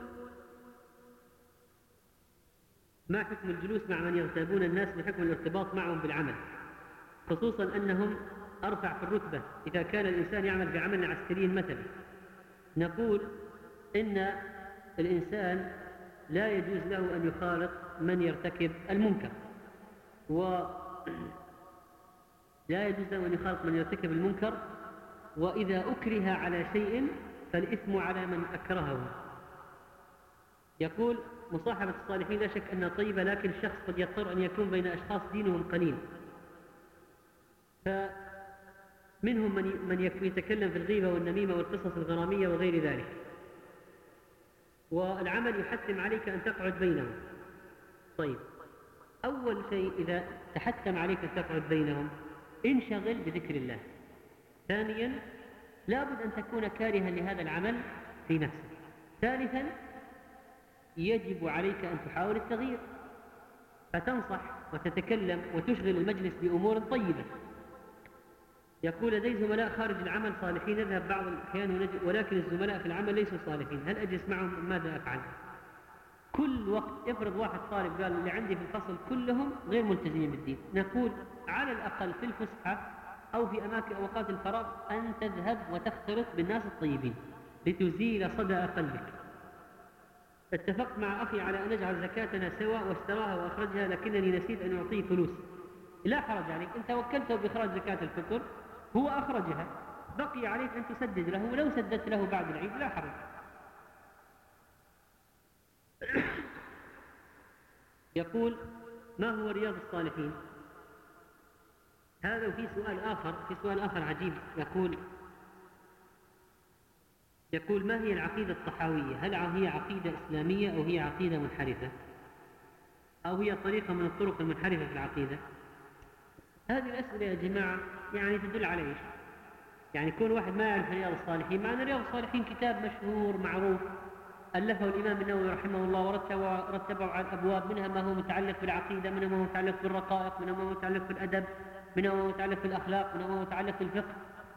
ما حكم الجلوس مع من يغتابون الناس بحكم الارتباط معهم بالعمل، خصوصا أنهم أرفع في الرتبة إذا كان الإنسان يعمل بعمل عسكري مثلا؟ نقول إن الإنسان لا يجوز له أن يخالط من يرتكب المنكر، وإذا أكره على شيء فالإثم على من أكرهه. يقول: مصاحبة الصالحين لا شك أنها طيبة، لكن الشخص قد يضطر أن يكون بين أشخاص دينهم قليل، فمنهم من يتكلم في الغيبة والنميمة والقصص الغرامية وغير ذلك. والعمل يحتم عليك أن تقعد بينهم. طيب، أول شيء إذا تحتم عليك أن تقعد بينهم انشغل بذكر الله. ثانيا، لابد أن تكون كارها لهذا العمل في نفسك. ثالثا، يجب عليك أن تحاول التغيير، فتنصح وتتكلم وتشغل المجلس بأمور طيبة. يقول لدي زملاء خارج العمل صالحين، نذهب بعض الأحيان ولكن الزملاء في العمل ليسوا صالحين، هل أجلس معهم؟ ماذا أفعل؟ كل وقت افرض واحد طالب قال اللي عندي في الفصل كلهم غير ملتزمين بالدين، نقول على الأقل في الفسحة أو في أماكن أوقات الفراغ أن تذهب وتختلط بالناس الطيبين لتزيل صدى قلبك. اتفقت مع أخي على أن نجعل زكاتنا سوا واشتراها وأخرجها، لكنني نسيت أن أعطيه فلوس. لا حرج عليك، أنت وكلته بإخراج زكاة الفطر، هو أخرجها، بقي عليك أن تسدد له، ولو سددت له بعد العيد لا حرج. يقول ما هو رياض الصالحين؟ هذا في سؤال آخر عجيب. يقول ما هي العقيدة الطحاوية؟ هل هي عقيدة إسلامية أو هي عقيدة منحرفة أو هي طريقة من الطرق المنحرفة في العقيدة؟ هذه الأسئلة يا جماعة يعني تدل على إيش؟ يعني يكون واحد ما يعرف رياض الصالحين، مع أن رياض الصالحين كتاب مشهور معروف ألفه الإمام النووي رحمه الله ورتبه على الأبواب، منها ما هو متعلق بالعقيدة، منها ما هو متعلق بالرقائق، منها ما هو متعلق بالأدب، منها ما هو متعلق بالأخلاق، منها ما هو متعلق بالفقه.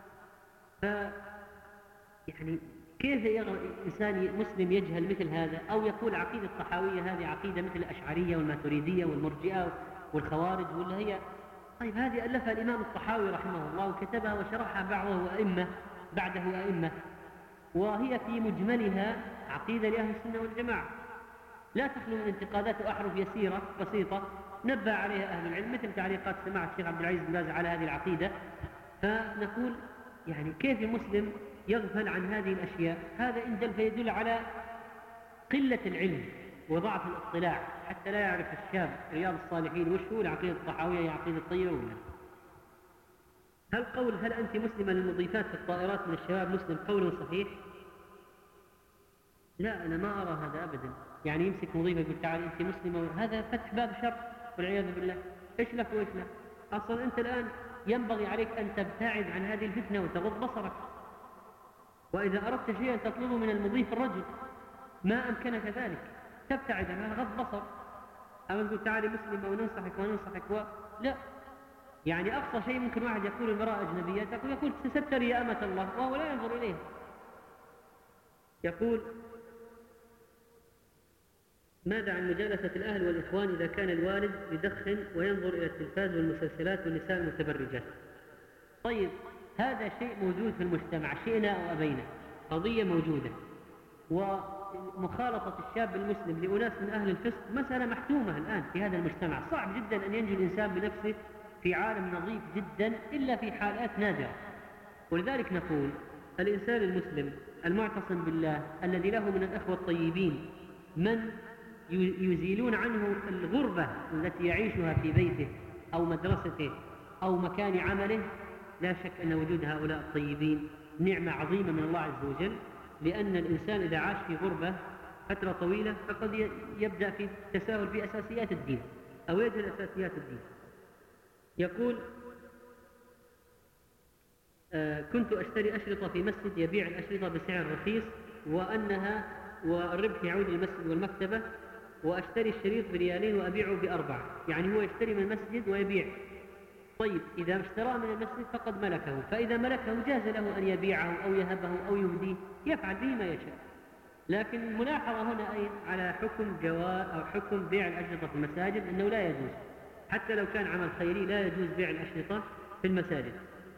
يعني كيف إنسان مسلم يجهل مثل هذا أو يقول عقيدة الطحاوية هذه عقيدة مثل الأشعرية والماتريدية والمرجئة والخوارج ولا هي؟ طيب هذه ألفها الإمام الطحاوي رحمه الله وكتبها وشرحها بعده أئمة، وهي في مجملها عقيدة لأهل السنة والجماعة، لا تخلو من انتقادات وأحرف يسيرة بسيطة نبه عليها أهل العلم، مثل تعليقات سماحة الشيخ عبد العزيز بن باز على هذه العقيدة. فنقول يعني كيف المسلم يغفل عن هذه الأشياء؟ هذا إن دل فيدل على قلة العلم وضعف الاطلاع، حتى لا يعرف الشاب رياض الصالحين وش هو العقيدة الطحاوية، هي عقيدة طيبة ولا؟ هل أنت مسلمة للمضيفات في الطائرات من الشباب مسلم قول صحيح؟ لا، أنا ما أرى هذا أبدا. يعني يمسك مضيفة يقول تعالي أنت مسلمة، هذا فتح باب شر والعياذ بالله. إيش لك وإيش لك؟ أصلا أنت الآن ينبغي عليك أن تبتعد عن هذه الفتنة وتغض بصرك، وإذا أردت شيئا تطلبه من المضيف الرجل ما أمكنك ذلك تبتعد عنها غض بصر. أما تقول تعالي مسلمة وننصحك لا. يعني أقصى شيء ممكن واحد يقول المرأة أجنبية يقول تستري يا أمة الله وهو لا ينظر إليه. يقول ماذا عن مجالسة الأهل والإخوان إذا كان الوالد يدخن وينظر إلى التلفاز والمسلسلات والنساء المتبرجات؟ طيب هذا شيء موجود في المجتمع شئنا أو أبينا، قضية موجودة، ومخالطة الشاب المسلم لأناس من أهل الفسق مسألة محتومة الآن في هذا المجتمع. صعب جدا أن ينجو الإنسان بنفسه في عالم نظيف جدا إلا في حالات نادرة. ولذلك نقول الإنسان المسلم المعتصم بالله الذي له من الأخوة الطيبين من يزيلون عنه الغربة التي يعيشها في بيته أو مدرسته أو مكان عمله، لا شك أن وجود هؤلاء الطيبين نعمة عظيمة من الله عز وجل، لأن الإنسان إذا عاش في غربة فترة طويلة فقد يبدأ في التساهل في أساسيات الدين أو يجهل أساسيات الدين. يقول كنت أشتري أشرطة في مسجد يبيع الأشرطة بسعر رخيص والربح يعود للمسجد والمكتبة، وأشتري الشريط بريالين وأبيعه ب4، يعني هو يشتري من المسجد ويبيع. طيب إذا اشترى من المسجد فقد ملكه، فإذا ملكه جاز له أن يبيعه أو يهبه أو يهديه، يفعل به ما يشاء. لكن الملاحظة هنا أي على حكم جواز أو حكم بيع الأشرطة في المساجد أنه لا يجوز، حتى لو كان عمل خيري لا يجوز بيع الأشرطة في المساجد.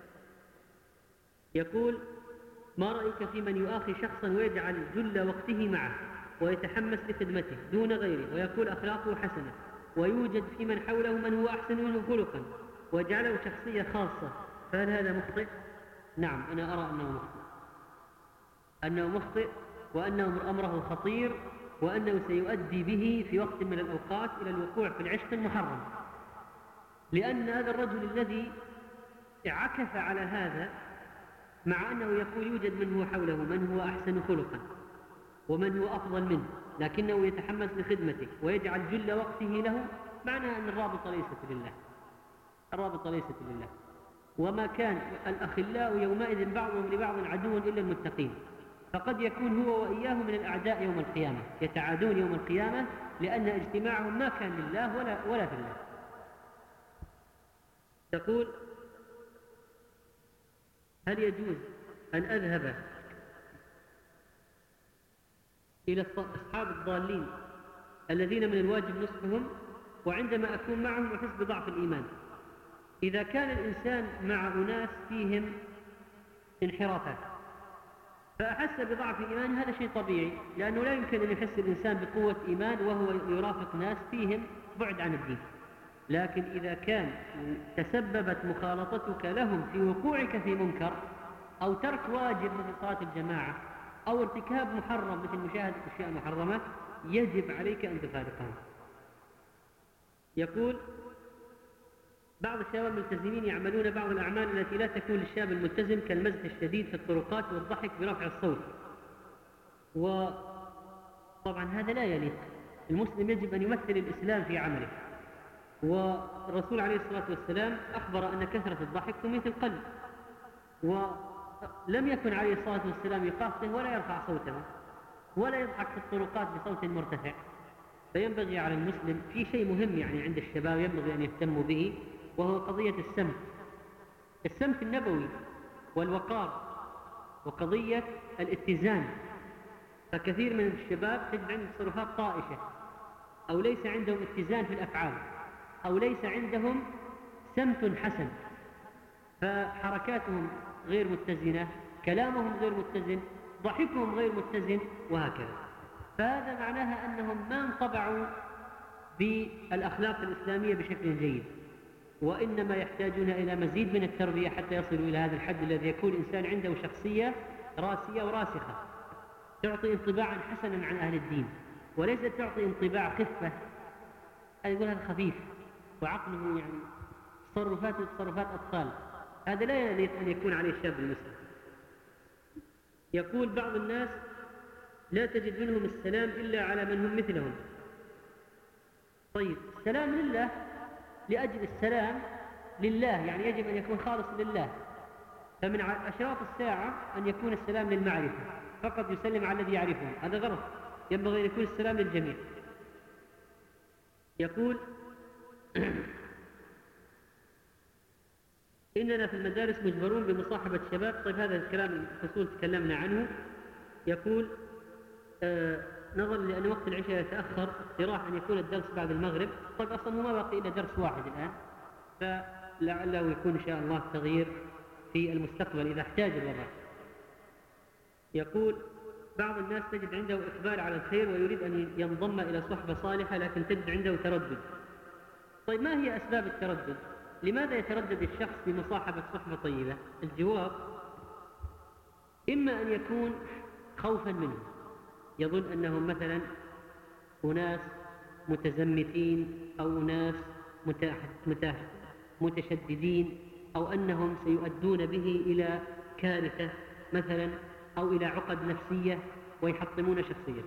يقول ما رأيك في من يؤاخي شخصا ويجعل جل وقته معه ويتحمس لخدمته دون غيره ويقول أخلاقه حسنة، ويوجد في من حوله من هو أحسن منه خلقا وجعله شخصية خاصة، فهل هذا مخطئ؟ نعم، أنا أرى أنه مخطئ وأنه أمره خطير، وأنه سيؤدي به في وقت من الأوقات إلى الوقوع في العشق المحرم، لأن هذا الرجل الذي عكف على هذا مع أنه يقول يوجد من هو حوله من هو أحسن خلقا ومن هو أفضل منه لكنه يتحمس لخدمته ويجعل جل وقته له، معناها أن الرابطة ليست لله، الرابطة ليست لله. وما كان الأخلاء يومئذ بعضهم لبعض عدو إلا المتقين، فقد يكون هو وإياه من الأعداء يوم القيامة، يتعادون يوم القيامة لأن اجتماعهم ما كان لله ولا في الله. تقول: هل يجوز أن أذهب إلى أصحاب الضالين الذين من الواجب نصحهم، وعندما أكون معهم أحس بضعف الإيمان؟ إذا كان الإنسان مع أناس فيهم انحرافات فأحس بضعف إيمان، هذا شيء طبيعي، لأنه لا يمكن أن يحس الإنسان بقوة إيمان وهو يرافق ناس فيهم بعد عن الدين. لكن إذا كان تسببت مخالطتك لهم في وقوعك في منكر أو ترك واجب مثل صلاة الجماعة أو ارتكاب محرم مثل مشاهدة أشياء محرمة، يجب عليك أن تفارقهم. يقول: بعض الشباب الملتزمين يعملون بعض الأعمال التي لا تكون للشاب الملتزم كالمزح الشديد في الطرقات والضحك برفع الصوت، وطبعا هذا لا يليق. المسلم يجب أن يمثل الإسلام في عمله، والرسول عليه الصلاة والسلام أخبر أن كثرة الضحك تميت القلب، ولم يكن عليه الصلاة والسلام يقاصه ولا يرفع صوته ولا يضحك في الطرقات بصوت مرتفع. فينبغي على المسلم في شيء مهم يعني عند الشباب ينبغي أن يهتموا به، وهو قضية السمت النبوي والوقار وقضية الاتزان. فكثير من الشباب تجد عندهم تصرفات طائشة، أو ليس عندهم اتزان في الأفعال، أو ليس عندهم سمت حسن، فحركاتهم غير متزنة، كلامهم غير متزن، ضحكهم غير متزن، وهكذا. فهذا معناها أنهم ما انطبعوا بالأخلاق الإسلامية بشكل جيد، وإنما يحتاجون إلى مزيد من التربية حتى يصلوا إلى هذا الحد الذي يكون الإنسان عنده شخصية راسية وراسخة تعطي انطباعا حسنا عن أهل الدين، وليست تعطي انطباع خفة، يقول هذا خفيف وعقله يعني تصرفات أطفال. هذا لا يليق أن يكون عليه الشاب المسلم. يقول: بعض الناس لا تجد منهم السلام إلا على من هم مثلهم. طيب، السلام لله، لأجل السلام لله يعني يجب أن يكون خالص لله. فمن أشراط الساعة أن يكون السلام للمعرفة فقط، يسلم على الذي يعرفه، هذا غلط، ينبغي أن يكون السلام للجميع. يقول: إننا في المدارس مجبرون بمصاحبة الشباب. طيب، هذا الكلام الفصول تكلمنا عنه. يقول: نظرا لأن وقت العشاء يتأخر اقتراح أن يكون الدرس بعد المغرب. طيب، أصلا ما بقي إلا درس واحد الآن، فلعله يكون إن شاء الله تغيير في المستقبل إذا احتاج الوضع. يقول: بعض الناس تجد عنده إقبال على الخير ويريد أن ينضم إلى صحبة صالحة لكن تجد عنده تردد. طيب، ما هي أسباب التردد؟ لماذا يتردد الشخص بمصاحبة صحبة طيبة؟ الجواب: إما أن يكون خوفا منه، يظن أنهم مثلا أناس متزمتين أو ناس متشددين، أو أنهم سيؤدون به إلى كارثة مثلا أو إلى عقد نفسية ويحطمون شخصيته.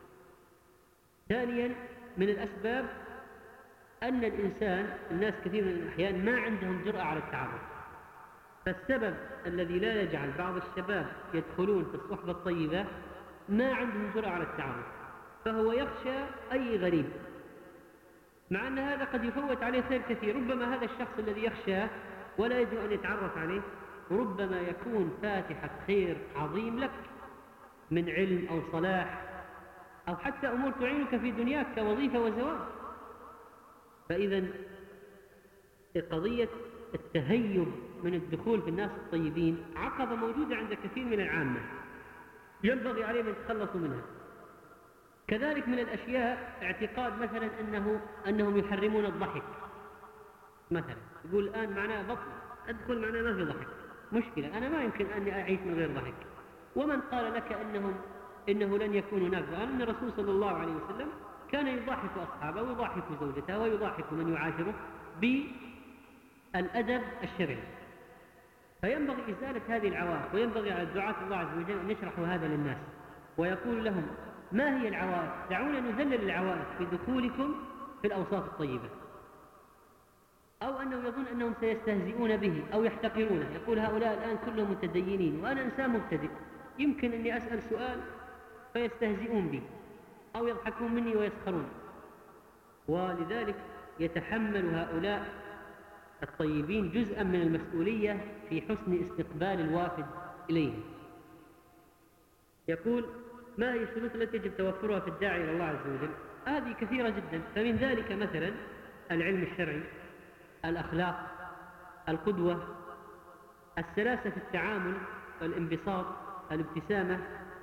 ثانيا من الأسباب أن الناس كثير من الأحيان ما عندهم جرأة على التعرف. فالسبب الذي لا يجعل بعض الشباب يدخلون في الصحبة الطيبة ما عندهم جرأة على التعرف، فهو يخشى أي غريب، مع أن هذا قد يفوت عليه خير كثير. ربما هذا الشخص الذي يخشى ولا يجب أن يتعرف عليه ربما يكون فاتحة خير عظيم لك من علم أو صلاح أو حتى أمور تعينك في دنياك كوظيفة وزواج. فإذا قضية التهيب من الدخول في الناس الطيبين عقبة موجودة عند كثير من العامة ينبغي عليهم أن يتخلصوا منها. كذلك من الأشياء اعتقاد مثلا أنهم يحرمون الضحك مثلا، يقول الآن معناه بطل أدخل معناه ما في ضحك، مشكلة، أنا ما يمكن أني أعيش من غير ضحك. ومن قال لك إنه لن يكون هناك؟ لأن الرسول صلى الله عليه وسلم كان يضاحك أصحابه ويضاحك زوجته ويضاحك من يعاشره بالأدب الشرعي. فينبغي إزالة هذه العوائق، وينبغي على الدعاة الله عز وجل أن يشرحوا هذا للناس ويقول لهم ما هي العوائق؟ دعونا نذلل العوائق في دخولكم في الأوساط الطيبة. أو أنه يظن أنهم سيستهزئون به أو يحتقرونه، يقول هؤلاء الآن كلهم متدينين وأنا إنسان مبتدئ، يمكن أني أسأل سؤال فيستهزئون بي أو يضحكون مني ويسخرون. ولذلك يتحمل هؤلاء الطيبين جزءا من المسؤولية في حسن استقبال الوافد إليهم. يقول ما هي الشروط التي يجب توفرها في الداعي إلى الله عز وجل؟ هذه كثيرة جدا، فمن ذلك مثلا العلم الشرعي، الأخلاق، القدوة، السلاسة في التعامل، الانبساط، الابتسامة.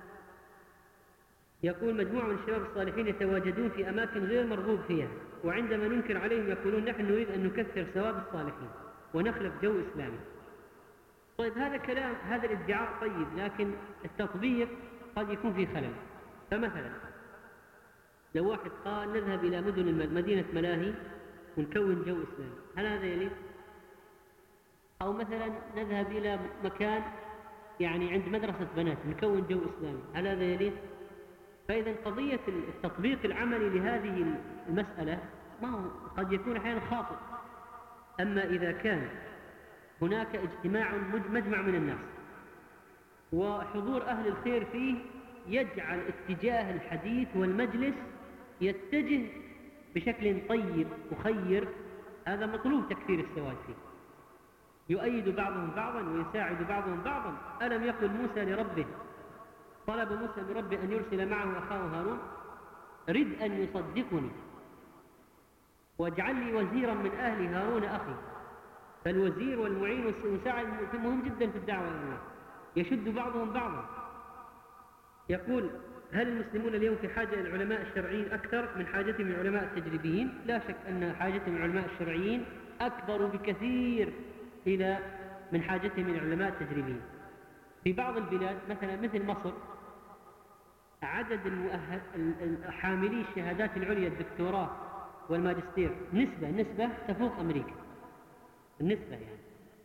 يقول مجموعة من الشباب الصالحين يتواجدون في أماكن غير مرغوب فيها، وعندما ننكر عليهم يقولون نحن نريد أن نكثر ثواب الصالحين ونخلق جو إسلامي. طيب هذا كلام، هذا الادعاء طيب، لكن التطبيق قد يكون فيه خلل. فمثلا لو واحد قال نذهب إلى مدينة ملاهي ونكون جو إسلامي، هل هذا يليق؟ أو مثلا نذهب إلى مكان يعني عند مدرسة بنات نكون جو إسلامي، هل هذا يليق؟ فإذا قضية التطبيق العملي لهذه المسألة ما هو قد يكون أحيانا خاطئ. أما إذا كان هناك مجمع من الناس وحضور أهل الخير فيه يجعل اتجاه الحديث والمجلس يتجه بشكل طيب مخير، هذا مطلوب تكثير السواد فيه. يؤيد بعضهم بعضا ويساعد بعضهم بعضا. ألم يقل موسى لربه، طلب موسى من ربه أن يرسل معه أخاه هارون، رد أن يصدقني واجعل لي وزيرا من أهل هارون أخي. فالوزير والمعين والمساعد مهم جدا في الدعوة إلى الله، يشد بعضهم بعضا. يقول هل المسلمون اليوم في حاجة إلى العلماء الشرعيين أكثر من حاجتهم العلماء التجريبيين؟ لا شك أن حاجتهم العلماء الشرعيين أكبر بكثير من حاجتهم العلماء التجريبيين. في بعض البلاد مثلا مثل مصر عدد حاملي الشهادات العليا الدكتوراه والماجستير نسبة تفوق أمريكا، النسبة يعني.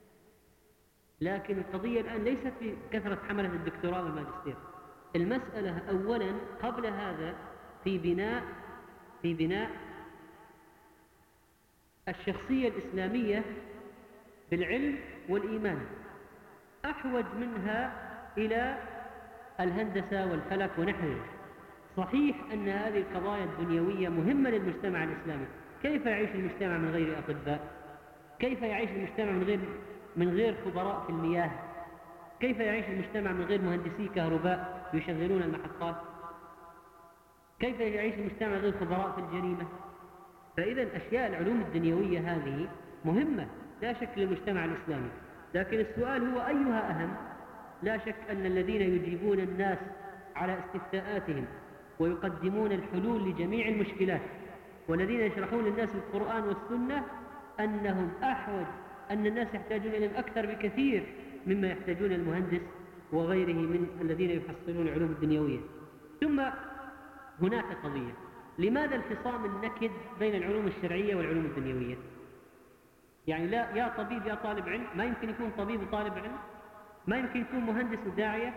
لكن القضية الآن ليست في كثرة حملة الدكتوراه والماجستير، المسألة أولا قبل هذا في بناء الشخصية الإسلامية بالعلم والإيمان، أحوج منها إلى الهندسة والفلك ونحوه. صحيح أن هذه القضايا الدنيوية مهمة للمجتمع الإسلامي. كيف يعيش المجتمع من غير أطباء؟ كيف يعيش المجتمع من غير خبراء في المياه؟ كيف يعيش المجتمع من غير مهندسي كهرباء يشغلون المحطات؟ كيف يعيش المجتمع من غير خبراء في الجريمة؟ فإذا أشياء العلوم الدنيوية هذه مهمة لا شك للمجتمع الإسلامي، لكن السؤال هو أيها أهم؟ لا شك أن الذين يجيبون الناس على استفتاءاتهم ويقدمون الحلول لجميع المشكلات والذين يشرحون للناس القرآن والسنة أنهم أحوج، أن الناس يحتاجون إليهم أكثر بكثير مما يحتاجون المهندس وغيره من الذين يحصلون العلوم الدنيوية. ثم هناك قضية، لماذا الخصام النكد بين العلوم الشرعية والعلوم الدنيوية؟ يعني لا يا طبيب يا طالب علم، ما يمكن يكون طبيب وطالب علم؟ ما يمكن يكون مهندس وداعية؟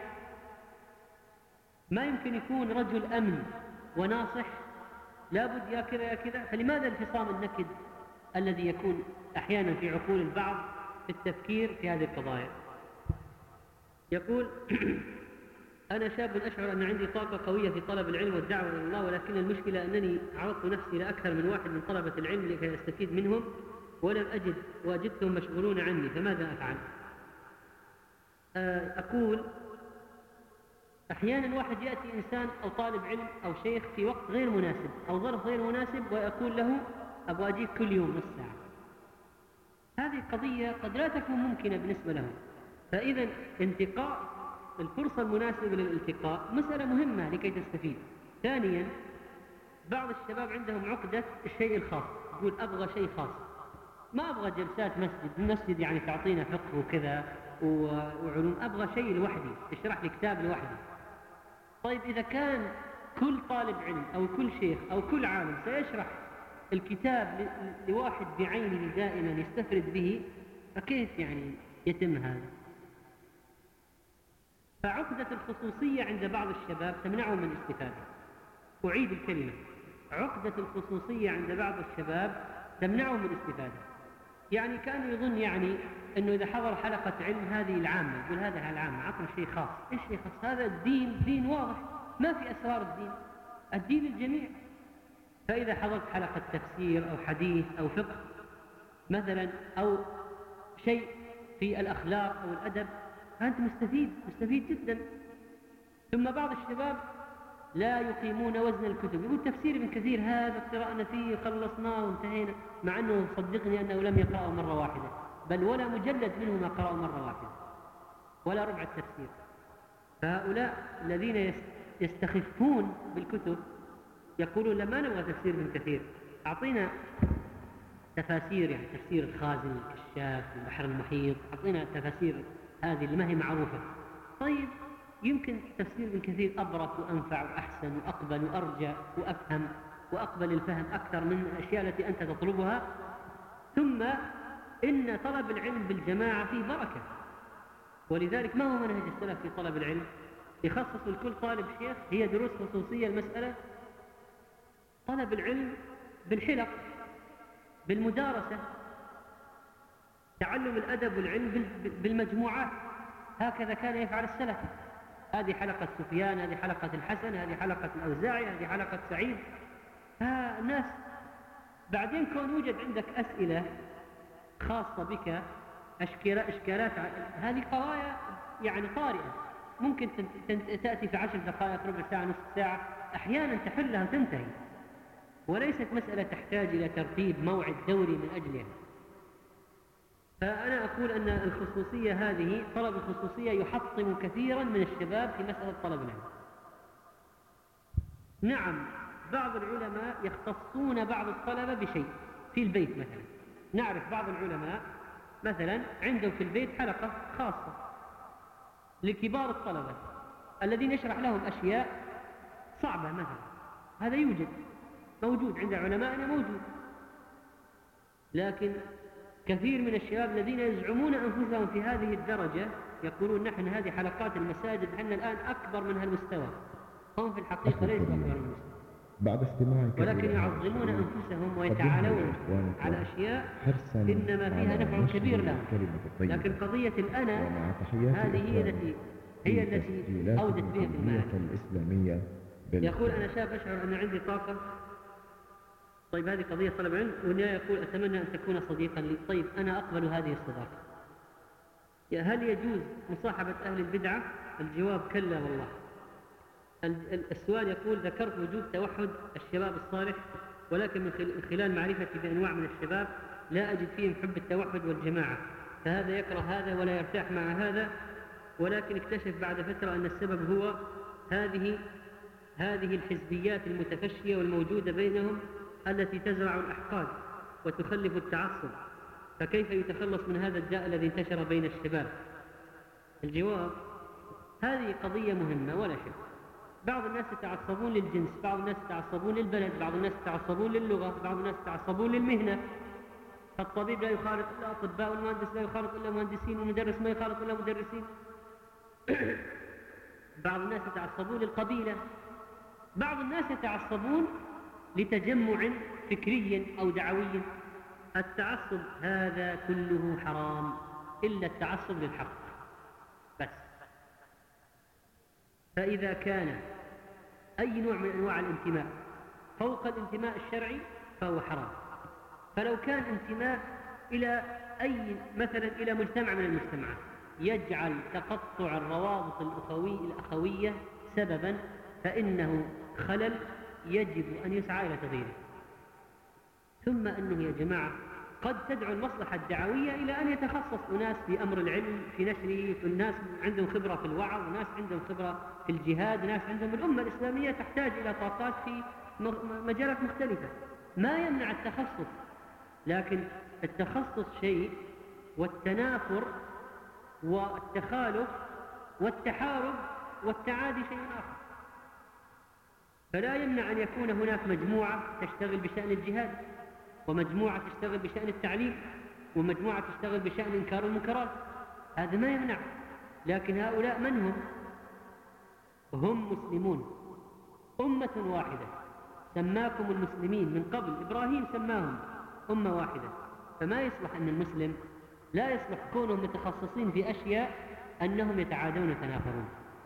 ما يمكن يكون رجل أمن وناصح؟ لابد يا كذا يا كذا. فلماذا الخصام النكد الذي يكون أحيانا في عقول البعض في التفكير في هذه القضايا؟ يقول أنا شاب أشعر أن عندي طاقة قوية في طلب العلم والدعوة إلى الله، ولكن المشكلة أنني عرضت نفسي لأكثر من واحد من طلبة العلم لكي أستفيد منهم ولم أجد وجدتهم مشغولون عني، فماذا أفعل؟ أقول أحيانا واحد يأتي إنسان أو طالب علم أو شيخ في وقت غير مناسب أو ظرف غير مناسب ويقول له أبغى أجيك كل يوم نص ساعة. هذه قضية قد لا تكون ممكنة بالنسبة له، فإذا انتقاء الفرصة المناسبة للالتقاء مسألة مهمة لكي تستفيد. ثانيا بعض الشباب عندهم عقدة الشيء الخاص، يقول أبغى شيء خاص، ما أبغى جلسات مسجد يعني تعطينا فقه وكذا وعلوم، أبغى شيء لوحدي، اشرح لي كتاب لوحدي. طيب إذا كان كل طالب علم أو كل شيخ أو كل عالم سيشرح الكتاب لواحد بعينه دائما يستفرد به، فكيف يعني يتم هذا؟ فعقدة الخصوصية عند بعض الشباب تمنعهم من الاستفادة. أعيد الكلمة: عقدة الخصوصية عند بعض الشباب تمنعهم من الاستفادة. يعني كان يظن يعني أنه إذا حضر حلقة علم هذه العامة، يقول هذا العامة عطنا شيء خاص. إيش شيء خاص؟ هذا الدين دين واضح، ما في أسرار الدين، الدين للجميع. فإذا حضرت حلقة تفسير أو حديث أو فقه مثلا أو شيء في الأخلاق أو الأدب، فأنت مستفيد جدا. ثم بعض الشباب لا يقيمون وزن الكتب، يقول تفسير ابن كثير هذا قرأنا فيه خلصناه وانتهينا، مع أنه صدقني أنه لم يقرأه مرة واحدة، بل ولا مجلد منه ما قرأه مرة واحدة ولا ربع التفسير. فهؤلاء الذين يستخفون بالكتب يقولون لما نبغى تفسير ابن كثير، أعطينا تفاسير، يعني تفسير الخازن، الكشاف، البحر المحيط، أعطينا تفاسير هذه اللي ما هي معروفة. طيب يمكن تفسير ابن كثير أبرك وأنفع وأحسن وأقبل وأرجى وأفهم وأقبل الفهم أكثر من الأشياء التي أنت تطلبها. ثم إن طلب العلم بالجماعة فيه بركة، ولذلك ما هو منهج السلف في طلب العلم؟ يخصص لكل طالب شيخ، هي دروس خصوصية المسألة، طلب العلم بالحلق، بالمدارسة، تعلم الأدب والعلم بالمجموعات. هكذا كان يفعل السلف. هذه حلقة سفيان، هذه حلقة الحسن، هذه حلقة الأوزاعي، هذه حلقة سعيد. فالناس بعدين كون يوجد عندك أسئلة خاصة بك، إشكالات، هذه قضايا يعني طارئة، ممكن تأتي في 10 دقائق، ربع ساعة، نصف ساعة، أحيانا تحلها وتنتهي، وليست مسألة تحتاج إلى ترتيب موعد دوري من أجلها. فأنا أقول أن الخصوصية هذه، طلب الخصوصية يحطم كثيرا من الشباب في مسألة طلب العلم. نعم، بعض العلماء يختصون بعض الطلبة بشيء في البيت مثلا. نعرف بعض العلماء مثلا عندهم في البيت حلقة خاصة لكبار الطلبة الذين يشرح لهم أشياء صعبة مثلا، هذا موجود عند علمائنا موجود. لكن كثير من الشباب الذين يزعمون أنفسهم في هذه الدرجة يقولون نحن هذه حلقات المساجد، نحن الآن أكبر من هالمستوى. هم في الحقيقة ليسوا أكبر من المستوى، بعد استماعك ولكن يعظمون أنفسهم ويتعالون على أشياء إنما فيها نفع كبير لهم. لكن قضية الأنا هذه هي التي أودت بهم المال. يقول أنا شاب أشعر أن عندي طاقة. طيب هذه قضية طلب علم، والنهاية يقول أتمنى أن تكون صديقا لي. طيب أنا أقبل هذه الصداقة. هل يجوز مصاحبة أهل البدعة؟ الجواب كلا والله. السؤال يقول ذكرت وجود توحد الشباب الصالح، ولكن من خلال معرفتي بأنواع من الشباب لا أجد فيهم حب التوحد والجماعة، فهذا يكره هذا ولا يرتاح مع هذا، ولكن اكتشف بعد فترة أن السبب هو هذه الحزبيات المتفشية والموجودة بينهم التي تزرع الأحقاد وتخلف التعصب، فكيف يتخلص من هذا الداء الذي انتشر بين الشباب؟ الجواب: هذه قضية مهمة ولا شك. بعض الناس يتعصبون للجنس، بعض الناس يتعصبون للبلد، بعض الناس يتعصبون للغة، بعض الناس يتعصبون للمهنة. الطبيب لا يخالط إلا أطباء، والمهندس لا يخالط إلا مهندسين، والمدرس ما يخالط إلا مدرسين. بعض الناس يتعصبون للقبيلة، بعض الناس يتعصبون لتجمع فكري أو دعوي. التعصب هذا كله حرام إلا التعصب للحق بس. فإذا كان أي نوع من أنواع الانتماء فوق الانتماء الشرعي فهو حرام. فلو كان انتماء إلى مثلا إلى مجتمع من المجتمعات يجعل تقطع الروابط الأخوية سببا، فإنه خلل يجب أن يسعى إلى تغييره. ثم أنه يا جماعة قد تدعو المصلحة الدعوية إلى أن يتخصص أناس في أمر العلم في نشره، في الناس عندهم خبرة في الوعظ، وناس عندهم خبرة في الجهاد، ناس عندهم الأمة الإسلامية تحتاج إلى طاقات في مجالات مختلفة، ما يمنع التخصص. لكن التخصص شيء، والتنافر والتخالف والتحارب والتعادي شيء آخر. فلا يمنع أن يكون هناك مجموعة تشتغل بشأن الجهاد، ومجموعة تشتغل بشأن التعليم، ومجموعة تشتغل بشأن إنكار المنكرات، هذا ما يمنع. لكن هؤلاء من هم؟ هم مسلمون أمة واحدة، سماكم المسلمين من قبل، إبراهيم سماهم أمة واحدة. فما يصلح أن المسلم، لا يصلح كونهم متخصصين في أشياء أنهم يتعادون ويتنافرون.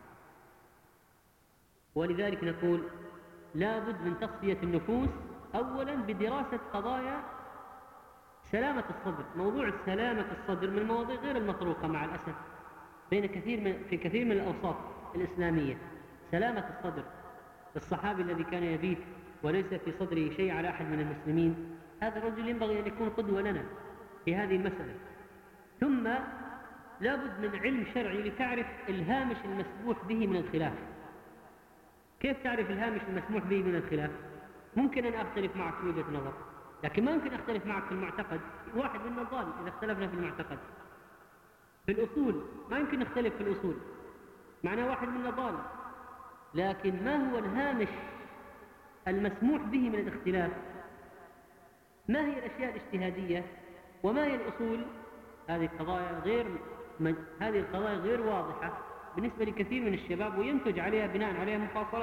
ولذلك نقول لا بد من تصفية النفوس أولا بدراسة قضايا سلامة الصدر. موضوع سلامة الصدر من المواضيع غير المطروقة مع الأسف في كثير من الأوساط الإسلامية. سلامة الصدر، الصحابي الذي كان يبيت وليس في صدره شيء على أحد من المسلمين، هذا الرجل ينبغي أن يكون قدوة لنا في هذه المسألة. ثم لا بد من علم شرعي لتعرف الهامش المسموح به من الخلاف. كيف تعرف الهامش المسموح به من الخلاف؟ ممكن أن أختلف معك في وجهة نظر، لكن ما يمكن أختلف معك في المعتقد. واحد منا ضال إذا اختلفنا في المعتقد. في الأصول ما يمكن نختلف في الأصول، معناه واحد منا ضال. لكن ما هو الهامش المسموح به من الاختلاف؟ ما هي الأشياء الاجتهادية؟ وما هي الأصول؟ هذه القضايا غير واضحة بالنسبة لكثير من الشباب، وينتج عليها بناء عليها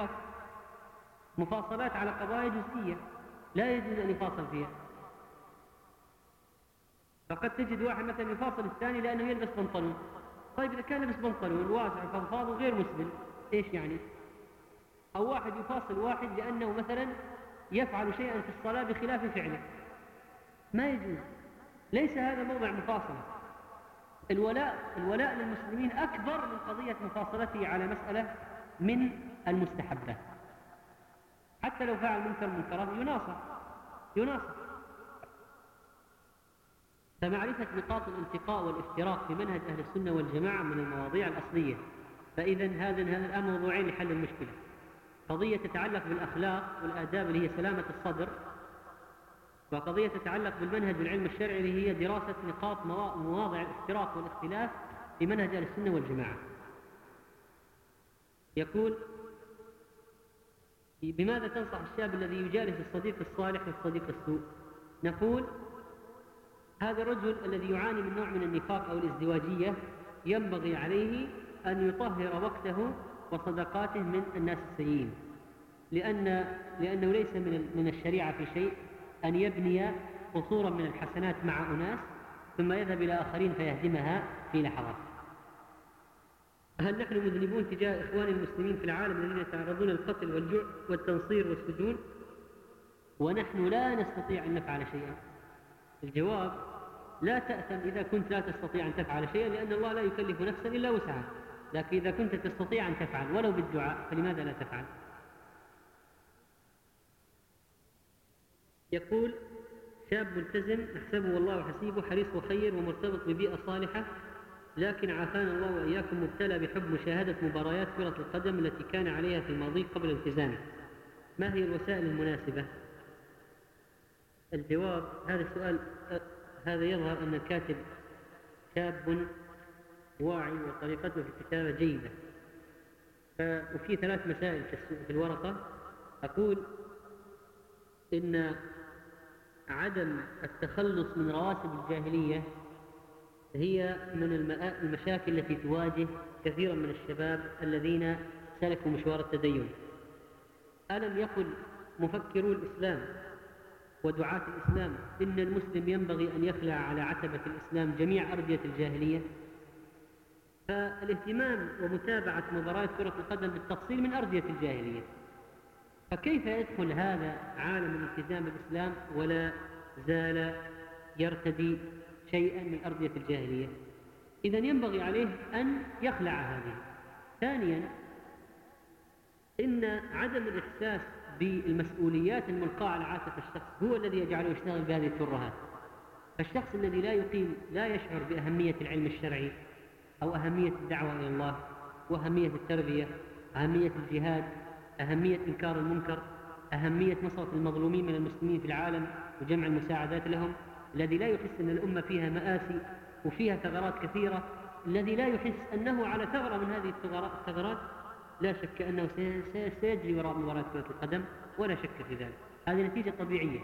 مفاصلات على قضايا جزئية لا يجوز أن يفاصل فيها. فقد تجد واحد مثلا يفاصل الثاني لأنه يلبس بنطلون. طيب إذا كان يلبس بنطلون واسع وفضفاض وغير مسلم، إيش يعني؟ أو واحد يفاصل واحد لأنه مثلا يفعل شيئا في الصلاة بخلاف فعله، ما يجوز. ليس هذا موضع مفاصلة. الولاء للمسلمين أكبر من قضية مفاصلته على مسألة من المستحبات. حتى لو فعل منكرات يناصر. فمعرفة نقاط الالتقاء والافتراق في منهج أهل السنة والجماعة من المواضيع الأصلية. فإذا هذا الآن موضوعين لحل المشكلة: قضية تتعلق بالأخلاق والآداب اللي هي سلامة الصدر، وقضية تتعلق بالمنهج والعلم الشرعي اللي هي دراسة نقاط مواضع الافتراق والاختلاف في منهج أهل السنة والجماعة. يقول: بماذا تنصح الشاب الذي يجالس الصديق الصالح والصديق السوء؟ نقول: هذا الرجل الذي يعاني من نوع من النفاق أو الازدواجية ينبغي عليه أن يطهر وقته وصدقاته من الناس السيئين، لأنه ليس من الشريعة في شيء أن يبني قصورا من الحسنات مع أناس ثم يذهب إلى آخرين فيهدمها في لحظات. هل نحن مذنبون تجاه إخوان المسلمين في العالم الذين يتعرضون للقتل والجوع والتنصير والسجون ونحن لا نستطيع أن نفعل شيئا؟ الجواب: لا تأثم إذا كنت لا تستطيع أن تفعل شيئا، لأن الله لا يكلف نفسا إلا وسعها. لكن إذا كنت تستطيع أن تفعل ولو بالدعاء فلماذا لا تفعل؟ يقول: شاب ملتزم نحسبه والله حسيبه، حريص وخير ومرتبط ببيئة صالحة، لكن عافانا الله وإياكم مبتلى بحب مشاهدة مباريات كرة القدم التي كان عليها في الماضي قبل التزامه. ما هي الوسائل المناسبة؟ الجواب: هذا السؤال هذا يظهر أن الكاتب شاب واعي وطريقته في الكتابة جيدة. وفي 3 مسائل في الورقة. أقول إن عدم التخلص من رواسب الجاهلية هي من المشاكل التي تواجه كثيرا من الشباب الذين سلكوا مشوار التدين. ألم يقل مفكرو الإسلام ودعاة الإسلام إن المسلم ينبغي أن يخلع على عتبة الإسلام جميع أردية الجاهلية؟ فالاهتمام ومتابعة مباريات كرة القدم بالتفصيل من أردية الجاهلية. فكيف يدخل هذا عالم الالتزام بالإسلام ولا زال يرتدي شيئا من أردية الجاهلية؟ إذن ينبغي عليه أن يخلع هذه. ثانيا، إن عدم الإحساس بالمسؤوليات الملقاة على عاتق الشخص هو الذي يجعله يشتغل بهذه الترهات. فالشخص الذي لا يشعر بأهمية العلم الشرعي أو أهمية الدعوة إلى الله وأهمية التربية، أهمية الجهاد، أهمية إنكار المنكر، أهمية نصرة المظلومين من المسلمين في العالم وجمع المساعدات لهم، الذي لا يحس أن الأمة فيها مآسي وفيها ثغرات كثيرة، الذي لا يحس أنه على ثغرة من هذه الثغرات، لا شك أنه سيجري وراء مباراة كرة القدم ولا شك في ذلك. هذه نتيجة طبيعية.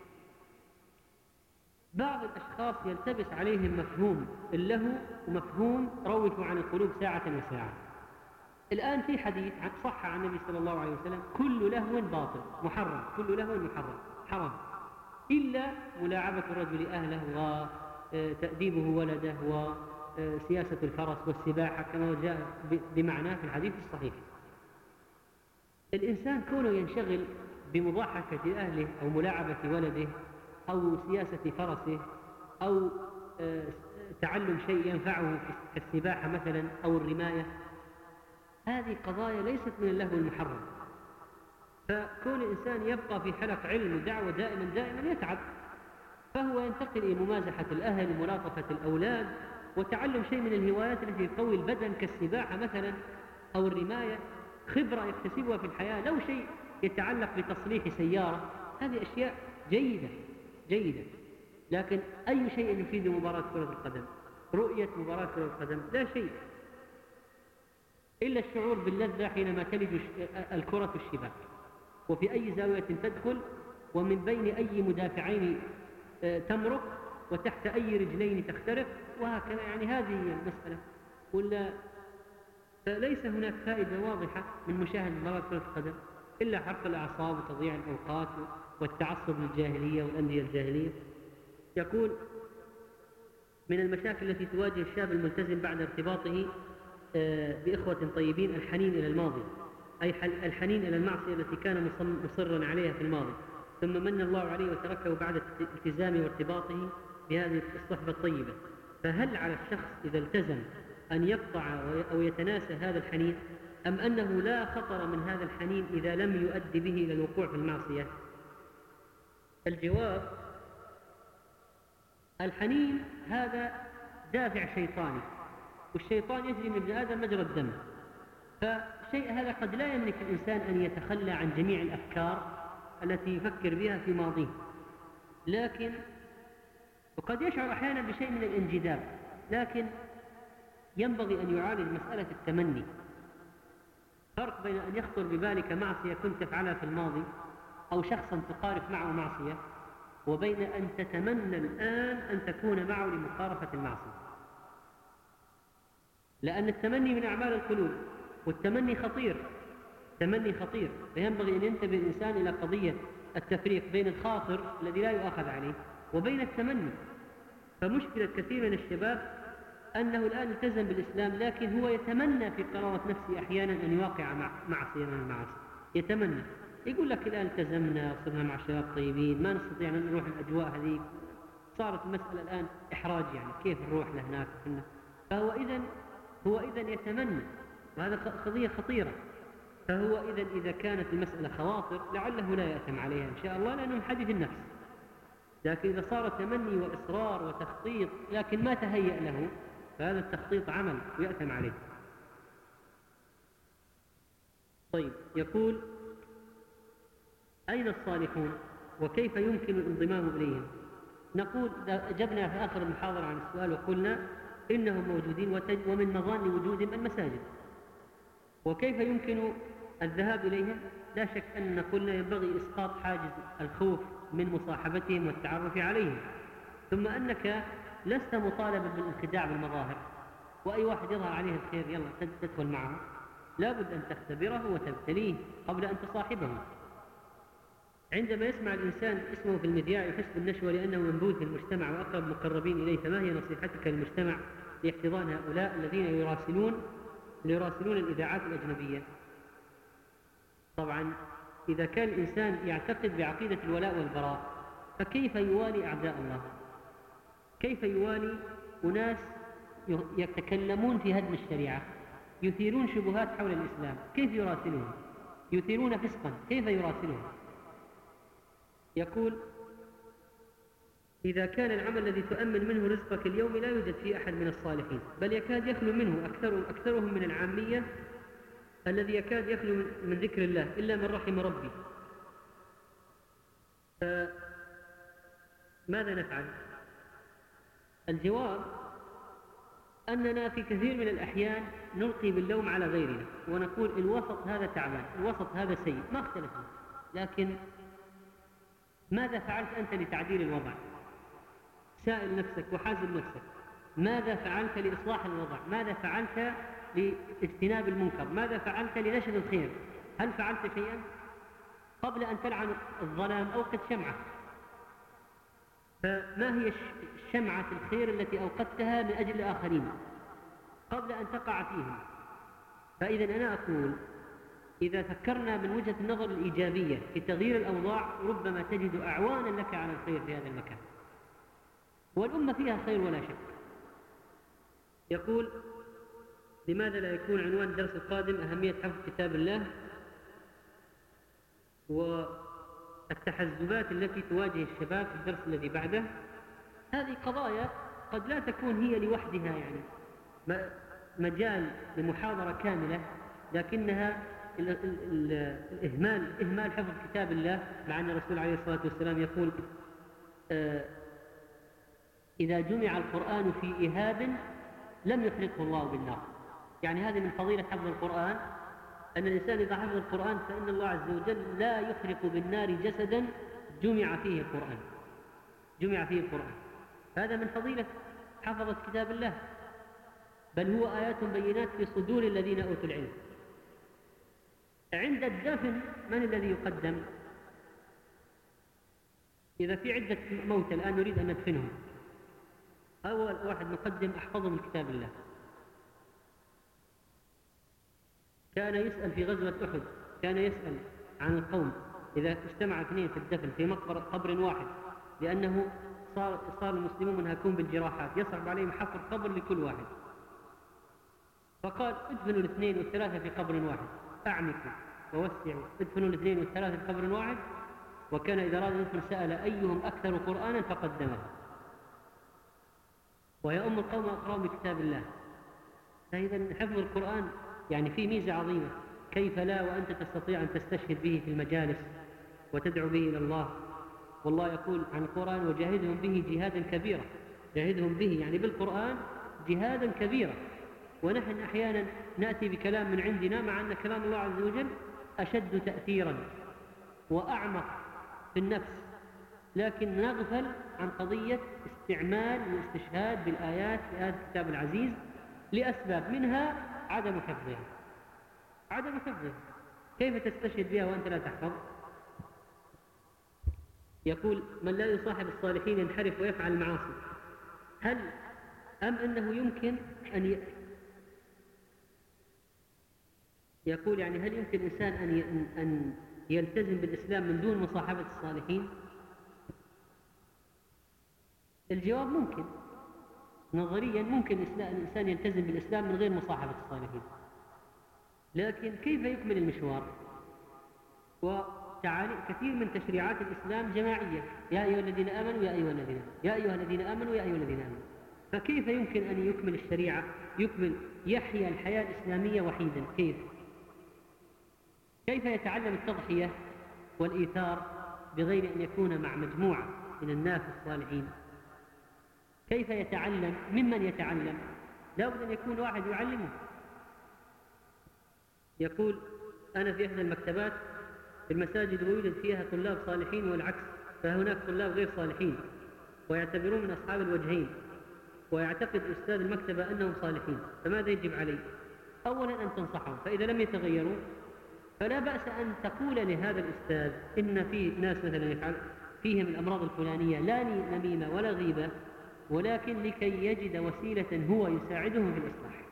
بعض الأشخاص يلتبس عليهم مفهوم اللهو ومفهوم روحوا عن القلوب ساعة وساعة. الآن في حديث صح عن النبي صلى الله عليه وسلم: كل لهو باطل محرم، كل لهو محرم حرام، إلا ملاعبة الرجل أهله وتأديبه ولده وسياسة الفرس والسباحة كما جاء بمعناه في الحديث الصحيح. الإنسان كونه ينشغل بمضاحكة أهله أو ملاعبة ولده أو سياسة فرسه أو تعلم شيء ينفعه كالسباحة مثلا أو الرماية، هذه قضايا ليست من اللهو المحرم. فكون الإنسان يبقى في حلق علم ودعوة دائما يتعب، فهو ينتقل إلى ممازحة الأهل وملاطفة الأولاد وتعلم شيء من الهوايات التي تقوي البدن كالسباحة مثلا أو الرماية، خبرة يكتسبها في الحياة، لو شيء يتعلق بتصليح سيارة، هذه أشياء جيدة. لكن أي شيء يفيد مباراة كرة القدم، رؤية مباراة كرة القدم، لا شيء إلا الشعور باللذة حينما تلج الكرة الشباك، وفي أي زاوية تدخل، ومن بين أي مدافعين تمرق، وتحت أي رجلين تخترق، وهكذا. يعني هذه هي المسألة، ولا فليس هناك فائدة واضحة من مشاهدة مباراة كرة القدم إلا حرق الأعصاب وتضييع الأوقات والتعصب للجاهلية والأندية الجاهلية. يقول: من المشاكل التي تواجه الشاب الملتزم بعد ارتباطه بإخوة طيبين الحنين إلى الماضي، أي الحنين إلى المعصية التي كان مصرا عليها في الماضي، ثم من الله عليه وتركه بعد التزامه وارتباطه بهذه الصحبة الطيبة. فهل على الشخص إذا التزم أن يقطع أو يتناسى هذا الحنين، أم أنه لا خطر من هذا الحنين إذا لم يؤدي به إلى الوقوع في المعصية؟ الجواب: الحنين هذا دافع شيطاني، والشيطان يجري من ابن آدم مجرى الدم، فشيء هذا قد لا يملك الإنسان أن يتخلى عن جميع الأفكار التي يفكر بها في ماضيه، لكن وقد يشعر أحيانا بشيء من الانجذاب، لكن ينبغي أن يعالج مسألة التمني. فرق بين أن يخطر ببالك معصية كنت تفعلها في الماضي أو شخصا تقارف معه معصية، وبين أن تتمنى الآن أن تكون معه لمقارفة المعصية، لأن التمني من أعمال القلوب، والتمني خطير، فينبغي أن ينتبه الإنسان إلى قضية التفريق بين الخاطر الذي لا يؤاخذ عليه وبين التمني. فمشكلة كثير من الشباب أنه الآن التزم بالإسلام، لكن هو يتمنى في قرارة نفسه أحيانا أن يواقع معصية من المعاصي، يتمنى، يقول لك الآن التزمنا وصرنا مع شباب طيبين، ما نستطيع أن نروح الأجواء هذيك، صارت المسألة الآن إحراج، يعني كيف نروح لهناك؟ هو إذن يتمنى، وهذا قضية خطيرة. فهو إذا كانت المسألة خواطر لعله لا يأثم عليها إن شاء الله، لأنه من حديث النفس. لكن إذا صار تمني وإصرار وتخطيط لكن ما تهيأ له، فهذا التخطيط عمل ويأثم عليه. طيب، يقول: أين الصالحون وكيف يمكن الانضمام إليهم؟ نقول أجبنا في آخر المحاضرة عن السؤال وقلنا إنهم موجودين، ومن مظان وجودهم المساجد. وكيف يمكن الذهاب إليهم؟ لا شك أن قلنا ينبغي إسقاط حاجز الخوف من مصاحبتهم والتعرف عليهم، ثم أنك لست مطالبا بالانخداع بالمظاهر، وأي واحد يظهر عليه الخير يلا تدخل معه، لابد أن تختبره وتبتليه قبل أن تصاحبه. عندما يسمع الإنسان اسمه في المذياع يحس بالنشوة لأنه منبوذ في المجتمع وأقرب مقربين إليه، فما هي نصيحتك للمجتمع لاحتضان هؤلاء الذين يراسلون الإذاعات الأجنبية؟ طبعا إذا كان الإنسان يعتقد بعقيدة الولاء والبراء، فكيف يوالي أعداء الله؟ كيف يوالي أناس يتكلمون في هدم الشريعة، يثيرون شبهات حول الإسلام؟ كيف يراسلهم؟ يثيرون فسقا، كيف يراسلهم؟ يقول: إذا كان العمل الذي تؤمن منه رزقك اليوم لا يوجد فيه أحد من الصالحين، بل يكاد يخلو منه أكثرهم من العامية الذي يكاد يخلو من ذكر الله إلا من رحم ربي، فماذا نفعل؟ الجواب أننا في كثير من الأحيان نلقي باللوم على غيرنا ونقول الوسط هذا تعبان، الوسط هذا سيء، ما اختلفنا، لكن ماذا فعلت أنت لتعديل الوضع؟ سائل نفسك وحاسب نفسك، ماذا فعلت لإصلاح الوضع؟ ماذا فعلت لاجتناب المنكر. ماذا فعلت لنشر الخير؟ هل فعلت شيئا؟ قبل أن تلعن الظلام أوقد شمعة. فما هي شمعة الخير التي أوقدتها من أجل الآخرين قبل أن تقع فيهم؟ فإذا أنا أقول إذا فكرنا من وجهة النظر الإيجابية في تغيير الأوضاع ربما تجد أعوانا لك على الخير في هذا المكان، والأمة فيها خير ولا شك. يقول: لماذا لا يكون عنوان الدرس القادم أهمية حفظ كتاب الله والتحزبات التي تواجه الشباب في الدرس الذي بعده؟ هذه قضايا قد لا تكون هي لوحدها يعني مجال لمحاضرة كاملة، لكنها إهمال حفظ كتاب الله، مع أن الرسول عليه الصلاة والسلام يقول: إذا جمع القرآن في إهاب لم يحرقه الله بالنار. يعني هذه من فضيلة حفظ القرآن، أن الإنسان إذا حفظ القرآن فإن الله عز وجل لا يحرق بالنار جسدا جمع فيه القرآن. هذا من فضيلة حفظة كتاب الله، بل هو آيات بينات في صدور الذين أوتوا العلم. عند الدفن من الذي يقدم؟ إذا في عدة موتى الآن نريد أن ندفنهم، أول واحد نقدم أحفظهم كتاب الله. كان يسأل في غزوة أحد، كان يسأل عن القوم إذا اجتمع اثنين في الدفن في قبر واحد، لأنه صار المسلمون منهكون بالجراحات، يصعب عليهم حفر قبر لكل واحد، فقال: ادفنوا الاثنين والثلاثة في قبر واحد، أعمقوا ووسعوا، ادفنوا الاثنين والثلاثة في قبر واحد. وكان إذا أراد يدفن سأل أيهم أكثر قرآنا فقدمه، ويؤم القوم أقرأوا بكتاب الله. فإذا حفظ القرآن يعني فيه ميزة عظيمة، كيف لا وأنت تستطيع أن تستشهد به في المجالس وتدعو به إلى الله. والله يقول عن القرآن: وجاهدهم به جهادا كبيرا. جاهدهم به يعني بالقرآن جهادا كبيرا. ونحن أحيانا نأتي بكلام من عندنا، مع أن كلام الله عز وجل أشد تأثيرا وأعمق في النفس، لكن نغفل عن قضية استعمال والاستشهاد بالآيات في آيات الكتاب العزيز لأسباب، منها عدم حفظها. كيف تستشهد بها وأنت لا تحفظ؟ يقول: من لا يصاحب الصالحين ينحرف ويفعل المعاصي. هل أنه يمكن يقول يعني هل يمكن الإنسان أن يلتزم بالإسلام من دون مصاحبة الصالحين؟ الجواب ممكن، نظريا ممكن الإنسان يلتزم بالإسلام من غير مصاحبة الصالحين، لكن كيف يكمل المشوار؟ كثير من تشريعات الإسلام جماعية: يا أيها الذين آمنوا يا أيها الذين آمنوا يا أيها الذين آمنوا يا أيها الذين آمنوا. فكيف يمكن أن يكمل الشريعة، يحيا الحياة الإسلامية وحيدا؟ كيف يتعلم التضحية والإيثار بغير أن يكون مع مجموعة من الناس الصالحين؟ كيف يتعلم؟ ممن يتعلم؟ لا بد أن يكون واحد يعلمه. يقول: أنا في إحدى المكتبات في المساجد ويوجد فيها طلاب صالحين والعكس، فهناك طلاب غير صالحين ويعتبرون من أصحاب الوجهين، ويعتقد أستاذ المكتبة أنهم صالحين، فماذا يجب عليه؟ أولا أن تنصحهم، فإذا لم يتغيروا فلا بأس أن تقول لهذا الأستاذ إن في ناس مثلا يفعل فيهم الأمراض الفلانية، لا نميمة ولا غيبة، ولكن لكي يجد وسيلة هو يساعدهم في الإصلاح.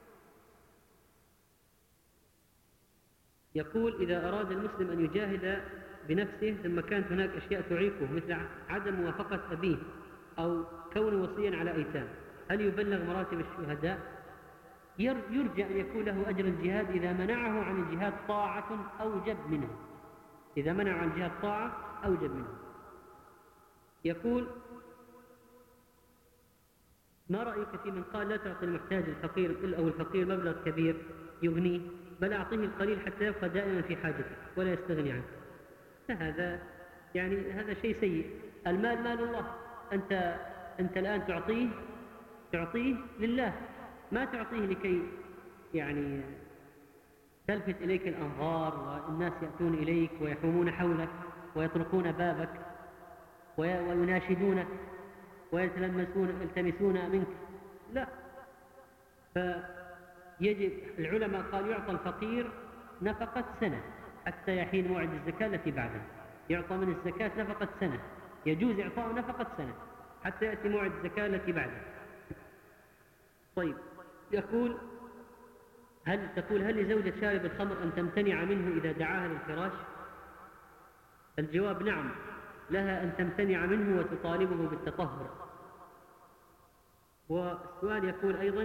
يقول: إذا أراد المسلم أن يجاهد بنفسه ثم كانت هناك أشياء تعيقه مثل عدم موافقة أبيه أو كونه وصيا على أيتام، هل يبلغ مراتب الشهداء؟ يرجى أن يكون له أجر الجهاد إذا منعه عن الجهاد طاعة أوجب منه. إذا منعه عن الجهاد طاعة أوجب منه. يقول: ما رأيك في من قال لا تعطي المحتاج الفقير أو الفقير مبلغ كبير يغنيه، بل أعطيه القليل حتى يبقى دائما في حاجته ولا يستغني عنه؟ هذا شيء سيء. المال مال الله، أنت الآن تعطيه لله، ما تعطيه لكي تلفت إليك الأنظار والناس يأتون إليك ويحومون حولك ويطرقون بابك ويناشدونك ويلتمسون منك. لا، يجب العلماء قال يعطى الفقير نفقة سنة حتى يحين موعد الزكاة التي بعده، يعطى من الزكاة نفقة سنة، يجوز إعطاء نفقة سنة حتى يأتي موعد الزكاة التي بعده. طيب يقول هل لزوجة شارب الخمر أن تمتنع منه إذا دعاها للفراش؟ الجواب نعم، لها أن تمتنع منه وتطالبه بالتطهر. والسؤال يقول أيضا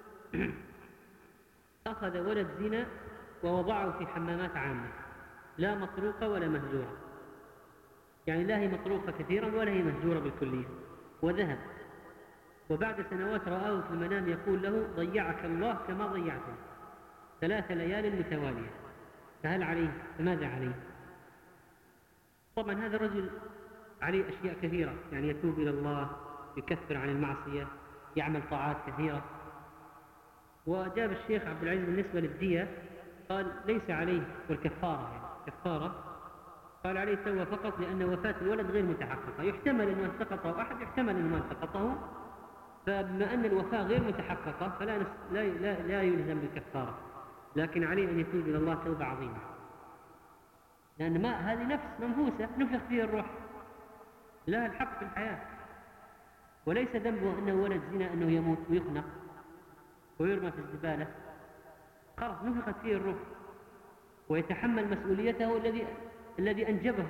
أخذ ولد زنا ووضعه في حمامات عامة لا مطروقة ولا مهجورة، يعني لا هي مطروقة كثيرا ولا هي مهجورة بالكلية، وذهب وبعد سنوات رآه في المنام يقول له ضيعك الله كما ضيعتني 3 ليال متوالية، فماذا عليه؟ طبعا هذا الرجل عليه أشياء كثيرة، يعني يتوب إلى الله، يكفر عن المعصية، يعمل طاعات كثيرة. وأجاب الشيخ عبد العزيز بالنسبة للدية قال ليس عليه، والكفارة يعني كفارة قال عليه التوبة فقط، لأن وفاة الولد غير متحققة، يحتمل أنه التقطه أحد، يحتمل أنه ما التقطه، فبما أن الوفاة غير متحققة فلا لا يلزم بالكفارة، لكن عليه أن يتوب إلى الله توبة عظيمة، لأن هذه نفس منفوسة نفخ فيها الروح، لها الحق في الحياة، وليس ذنبه أنه ولد زنا أنه يموت ويخنق ويرمى في الزبالة، خلاص نفخت فيه الروح ويتحمل مسؤوليته الذي أنجبه.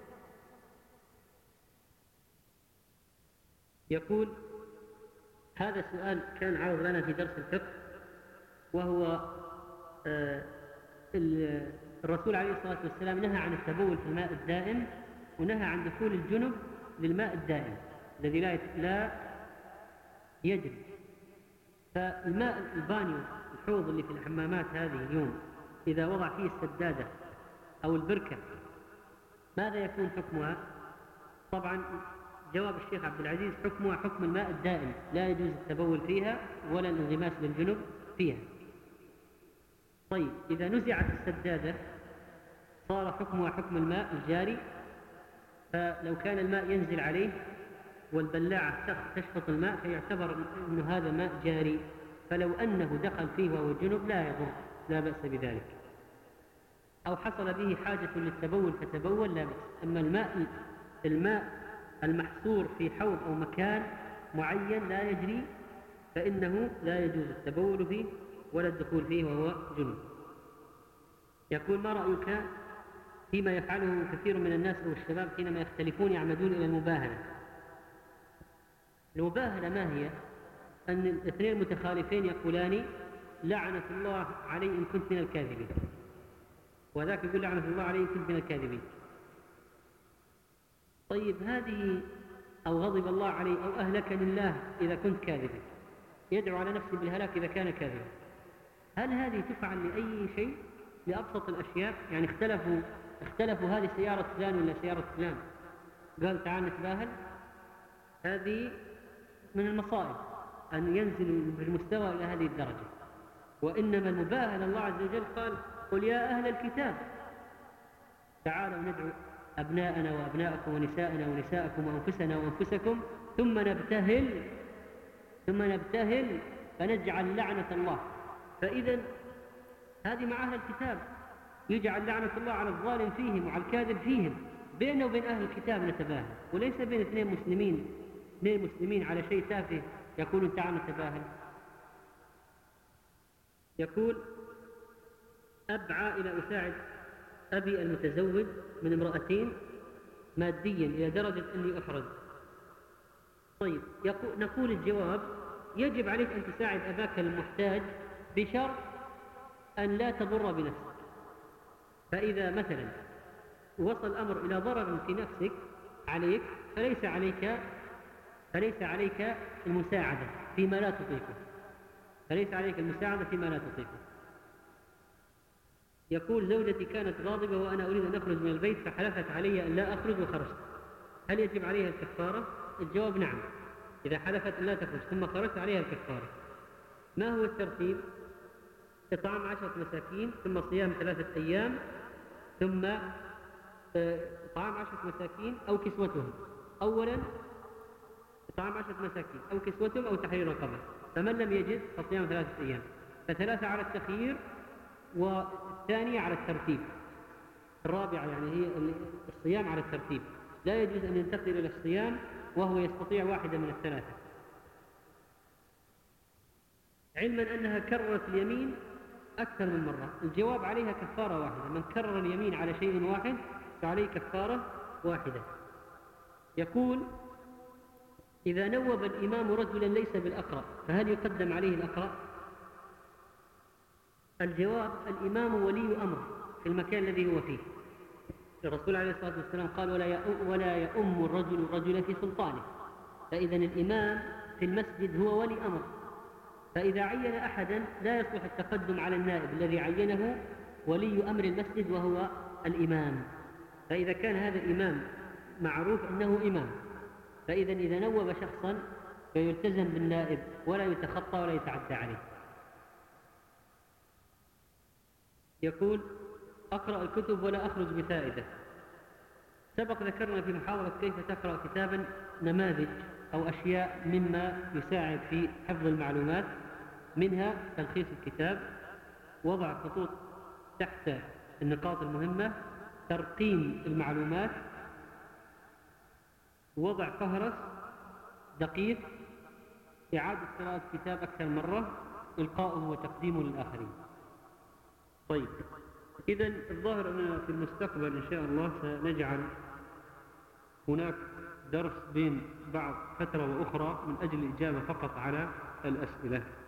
يقول هذا السؤال كان عرض لنا في درس الفقه، وهو الرسول عليه الصلاة والسلام نهى عن التبول في الماء الدائم، ونهى عن دخول الجنب للماء الدائم الذي لا يجري. فالماء البانيو الحوض اللي في الحمامات هذه اليوم إذا وضع فيه السدادة أو البركة ماذا يكون حكمها؟ طبعا جواب الشيخ عبد العزيز حكمها حكم الماء الدائم، لا يجوز التبول فيها ولا الانغماس للجنب فيها. طيب إذا نزعت السدادة صار حكمها حكم الماء الجاري، فلو كان الماء ينزل عليه والبلاعة تشفط الماء فيعتبر أن هذا ماء جاري، فلو أنه دخل فيه وهو جنب لا يضر، لا بأس بذلك، أو حصل به حاجة للتبول فتبول لا بأس. أما الماء المحصور في حوض أو مكان معين لا يجري فإنه لا يجوز التبول فيه ولا الدخول فيه وهو جنب. يقول ما رأيك فيما يفعله كثير من الناس أو الشباب حينما يختلفون يعمدون إلى المباهلة؟ المباهلة ما هي؟ أن الاثنين المتخالفين يقولان لعنة الله علي إن كنت من الكاذبين، وذاك يقول لعنة الله علي إن كنت من الكاذبين. طيب هذه أو غضب الله علي أو أهلكني الله إذا كنت كاذبا، يدعو على نفسه بالهلاك إذا كان كاذبا. هل هذه تفعل لأي شيء؟ لأبسط الأشياء، يعني اختلفوا هذه سيارة فلان ولا سيارة فلان، قال تعال نتباهل، هذه من المصائب أن ينزل بالمستوى إلى هذه الدرجة. وإنما المباهلة الله عز وجل قال قل يا أهل الكتاب تعالوا ندعو أبناءنا وأبناءكم ونساءنا ونساءكم وأنفسنا وأنفسكم ثم نبتهل فنجعل لعنة الله. فإذا هذه مع أهل الكتاب، يجعل لعنة الله على الظالم فيهم وعلى الكاذب فيهم. بينه وبين أهل الكتاب نتباهل، وليس بين اثنين مسلمين على شيء تافه يقولون تعال نتباهل. يقول أبعى إلى أساعد أبي المتزوج من امرأتين ماديا إلى درجة أني أحرج. طيب نقول الجواب يجب عليك أن تساعد أباك المحتاج بشرط أن لا تضر بنفسك. فإذا مثلا وصل الأمر إلى ضرر في نفسك عليك فليس عليك المساعدة فيما لا تطيقه. يقول زوجتي كانت غاضبة وأنا أريد أن أخرج من البيت فحلفت علي أن لا أخرج وخرجت، هل يجب عليها الكفارة؟ الجواب نعم، إذا حلفت أن لا تخرج ثم خرجت عليها الكفارة. ما هو الترتيب؟ إطعام 10 مساكين، ثم صيام 3 أيام، ثم إطعام 10 مساكين أو كسوتهم. أولا إطعام 10 مساكين أو كسوتهم أو تحرير رقبة، فمن لم يجد فصيام 3 أيام. فثلاثة على التخيير والثانية على الترتيب. الرابعة يعني هي الصيام على الترتيب، لا يجوز أن ينتقل إلى الصيام وهو يستطيع واحدة من الثلاثة، علما أنها كررت اليمين أكثر من مرة. الجواب عليها كفارة واحدة، من كرر اليمين على شيء واحد فعليه كفارة واحدة. يقول: إذا نوب الإمام رجلا ليس بالأقرأ فهل يقدم عليه الأقرأ؟ الجواب: الإمام ولي أمر في المكان الذي هو فيه. الرسول عليه الصلاة والسلام قال: ولا يؤم الرجل في سلطانه. فإذا الإمام في المسجد هو ولي أمر، فإذا عين أحدا لا يصلح التقدم على النائب الذي عينه ولي أمر المسجد وهو الإمام. فإذا كان هذا إمام معروف أنه إمام، فإذا إذا نوب شخصا فيلتزم بالنائب ولا يتخطى ولا يتعدى عليه. يقول: أقرأ الكتب ولا أخرج بفائدة. سبق ذكرنا في محاضرة كيف تقرأ كتابا نماذج أو أشياء مما يساعد في حفظ المعلومات، منها تلخيص الكتاب، وضع خطوط تحت النقاط المهمة، ترقيم المعلومات، وضع فهرس دقيق، إعادة قراءة الكتاب أكثر مرة، إلقاؤه وتقديمه للآخرين. طيب، إذن الظاهر أننا في المستقبل إن شاء الله سنجعل هناك درس بين بعض فترة وأخرى من أجل الإجابة فقط على الأسئلة.